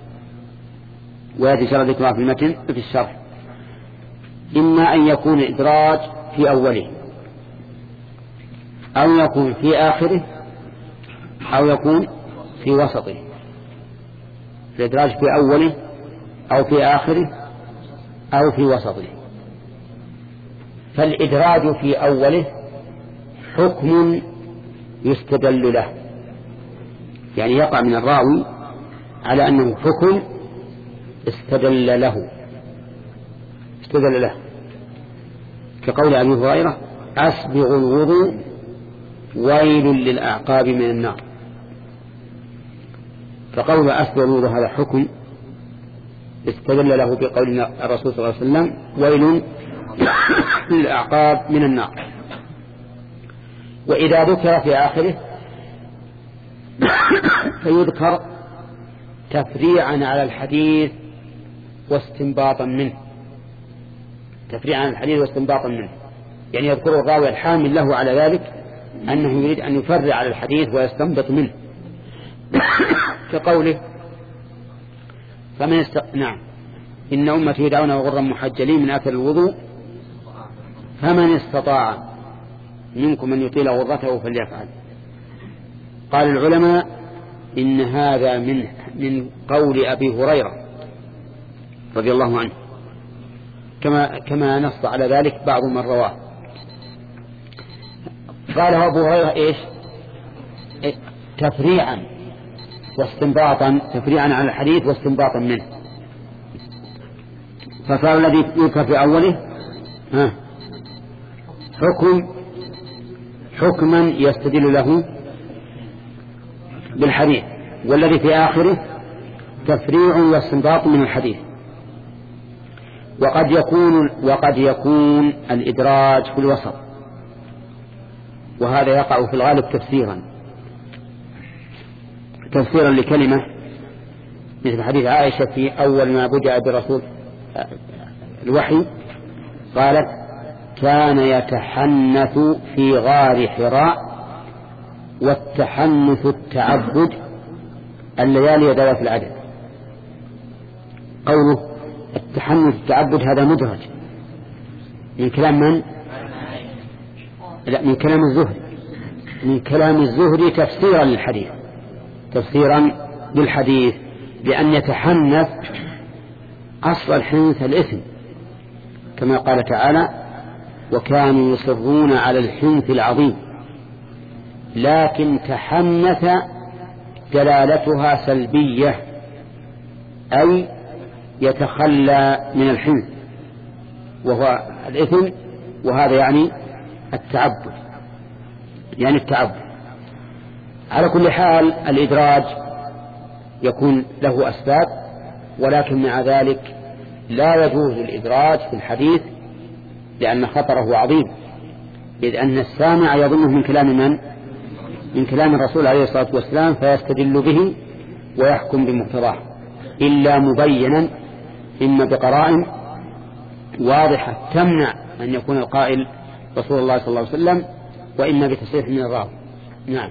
ويأتي شرح ذكرها في المتن في الشرح. إما أن يكون إدراج في أوله، أو يكون في آخره، أو يكون في وسطه. الإدراج في أوله أو في آخره أو في وسطه. فالإدراج في أوله حكم يستدل له، يعني يقع من الراوي على أنه حكم استدل له، كقول أبي هريرة: أسبغ الوضوء ويل للأعقاب من النار. فقول أسبغ الوضوء هذا حكم استدل له بقول الرسول صلى الله عليه وسلم: ويل للأعقاب من النار. وإذا ذكر في آخره فيذكر تفريعا على الحديث واستنباطا منه، يعني يذكر الراوي الحامل له على ذلك أنه يريد أن يفرع على الحديث ويستنبط منه، كقوله: نعم إن أمتي يدعون غرا محجلين من أثر الوضوء فمن استطاع منكم من يطيل غرته فليفعل. قال العلماء إن هذا من قول أبي هريرة رضي الله عنه، كما نص على ذلك بعض من رواه. قال أبو هريرة إيش؟ تفريعا على الحديث واستنباطا منه. فصار الذي يذكر في أوله حكما يستدل له بالحديث، والذي في آخره تفريع واستنباط من الحديث. وقد يكون الإدراج في الوسط، وهذا يقع في الغالب تفسيرا لكلمة، مثل حديث عائشة في أول ما بدأ برسول الوحي قالت: كان يتحنث في غار حراء، والتحنث التعبد الليالي ذوات العدد. قوله التحنث التعبد هذا مدرج من كلام من؟ لا، من كلام الزهري تفسيرا للحديث، لأن يتحنث أصل الحنث الإثم، كما قال تعالى: وكانوا يصرون على الحنث العظيم. لكن تحنث دلالتها سلبية، أي يتخلى من الحنث وهو الإثم، وهذا يعني التعبد. على كل حال الإدراج يكون له أسباب، ولكن مع ذلك لا يجوز الإدراج في الحديث لأن خطره عظيم، إذ أن السامع يظنه من كلام من كلام الرسول عليه الصلاة والسلام، فيستدل به ويحكم بمقتضاه، إلا مبينا إما بقرائن واضحة تمنع أن يكون القائل رسول الله صلى الله عليه وسلم، وإما بتصريح من الراوي. نعم.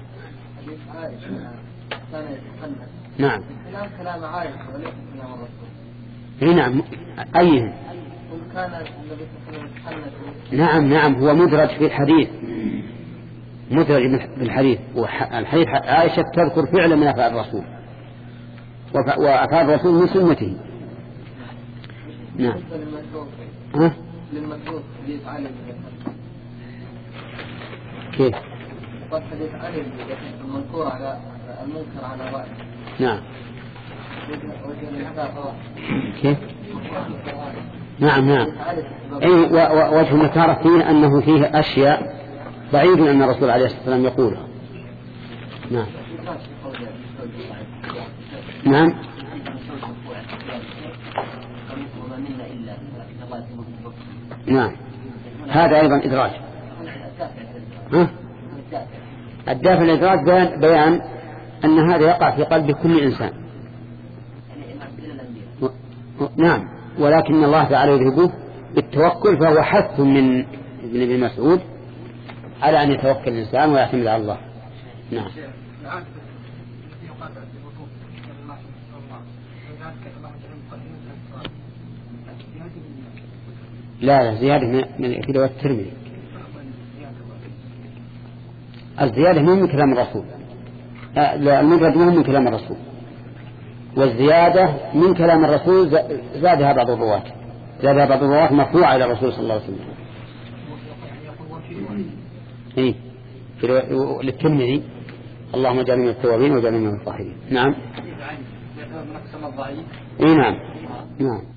نعم. كلام عائشة وليس كلام الرسول. نعم. أيهم؟ كان النبي صلى الله عليه وسلم نعم هو مدرج في الحديث، مدرج في الحديث. والحديث عائشة تذكر فعلا من أفعال الرسول، وأفعال الرسول من سنته. نعم. للمشهور حديث علي كيف؟ حديث علي المنكور على المنكر على رأي. نعم. كيف؟ نعم. أي وجه النكارة فيه أنه فيه أشياء بعيد أن الرسول عليه الصلاة والسلام يقولها. نعم. نعم. نعم. هذا أيضا إدراج. الدافع الإدراج بيان أن هذا يقع في قلب كل إنسان. نعم. ولكن الله تعالى يذهبه بالتوكل، فهو حث من ابن مسعود على أن يتوكل الإنسان ويعتمد على الله. نعم. لا زيادة من كده الترمذي. الزيادة من كلام الرسول، المدرج من كلام الرسول، والزيادة من كلام الرسول زادها بعض الرواة مرفوعة إلى الرسول صلى الله عليه وسلم. إيه للترمذي اللهم اجعلنا من التوابين واجعلنا من الطاهرين. نعم. إيه نعم.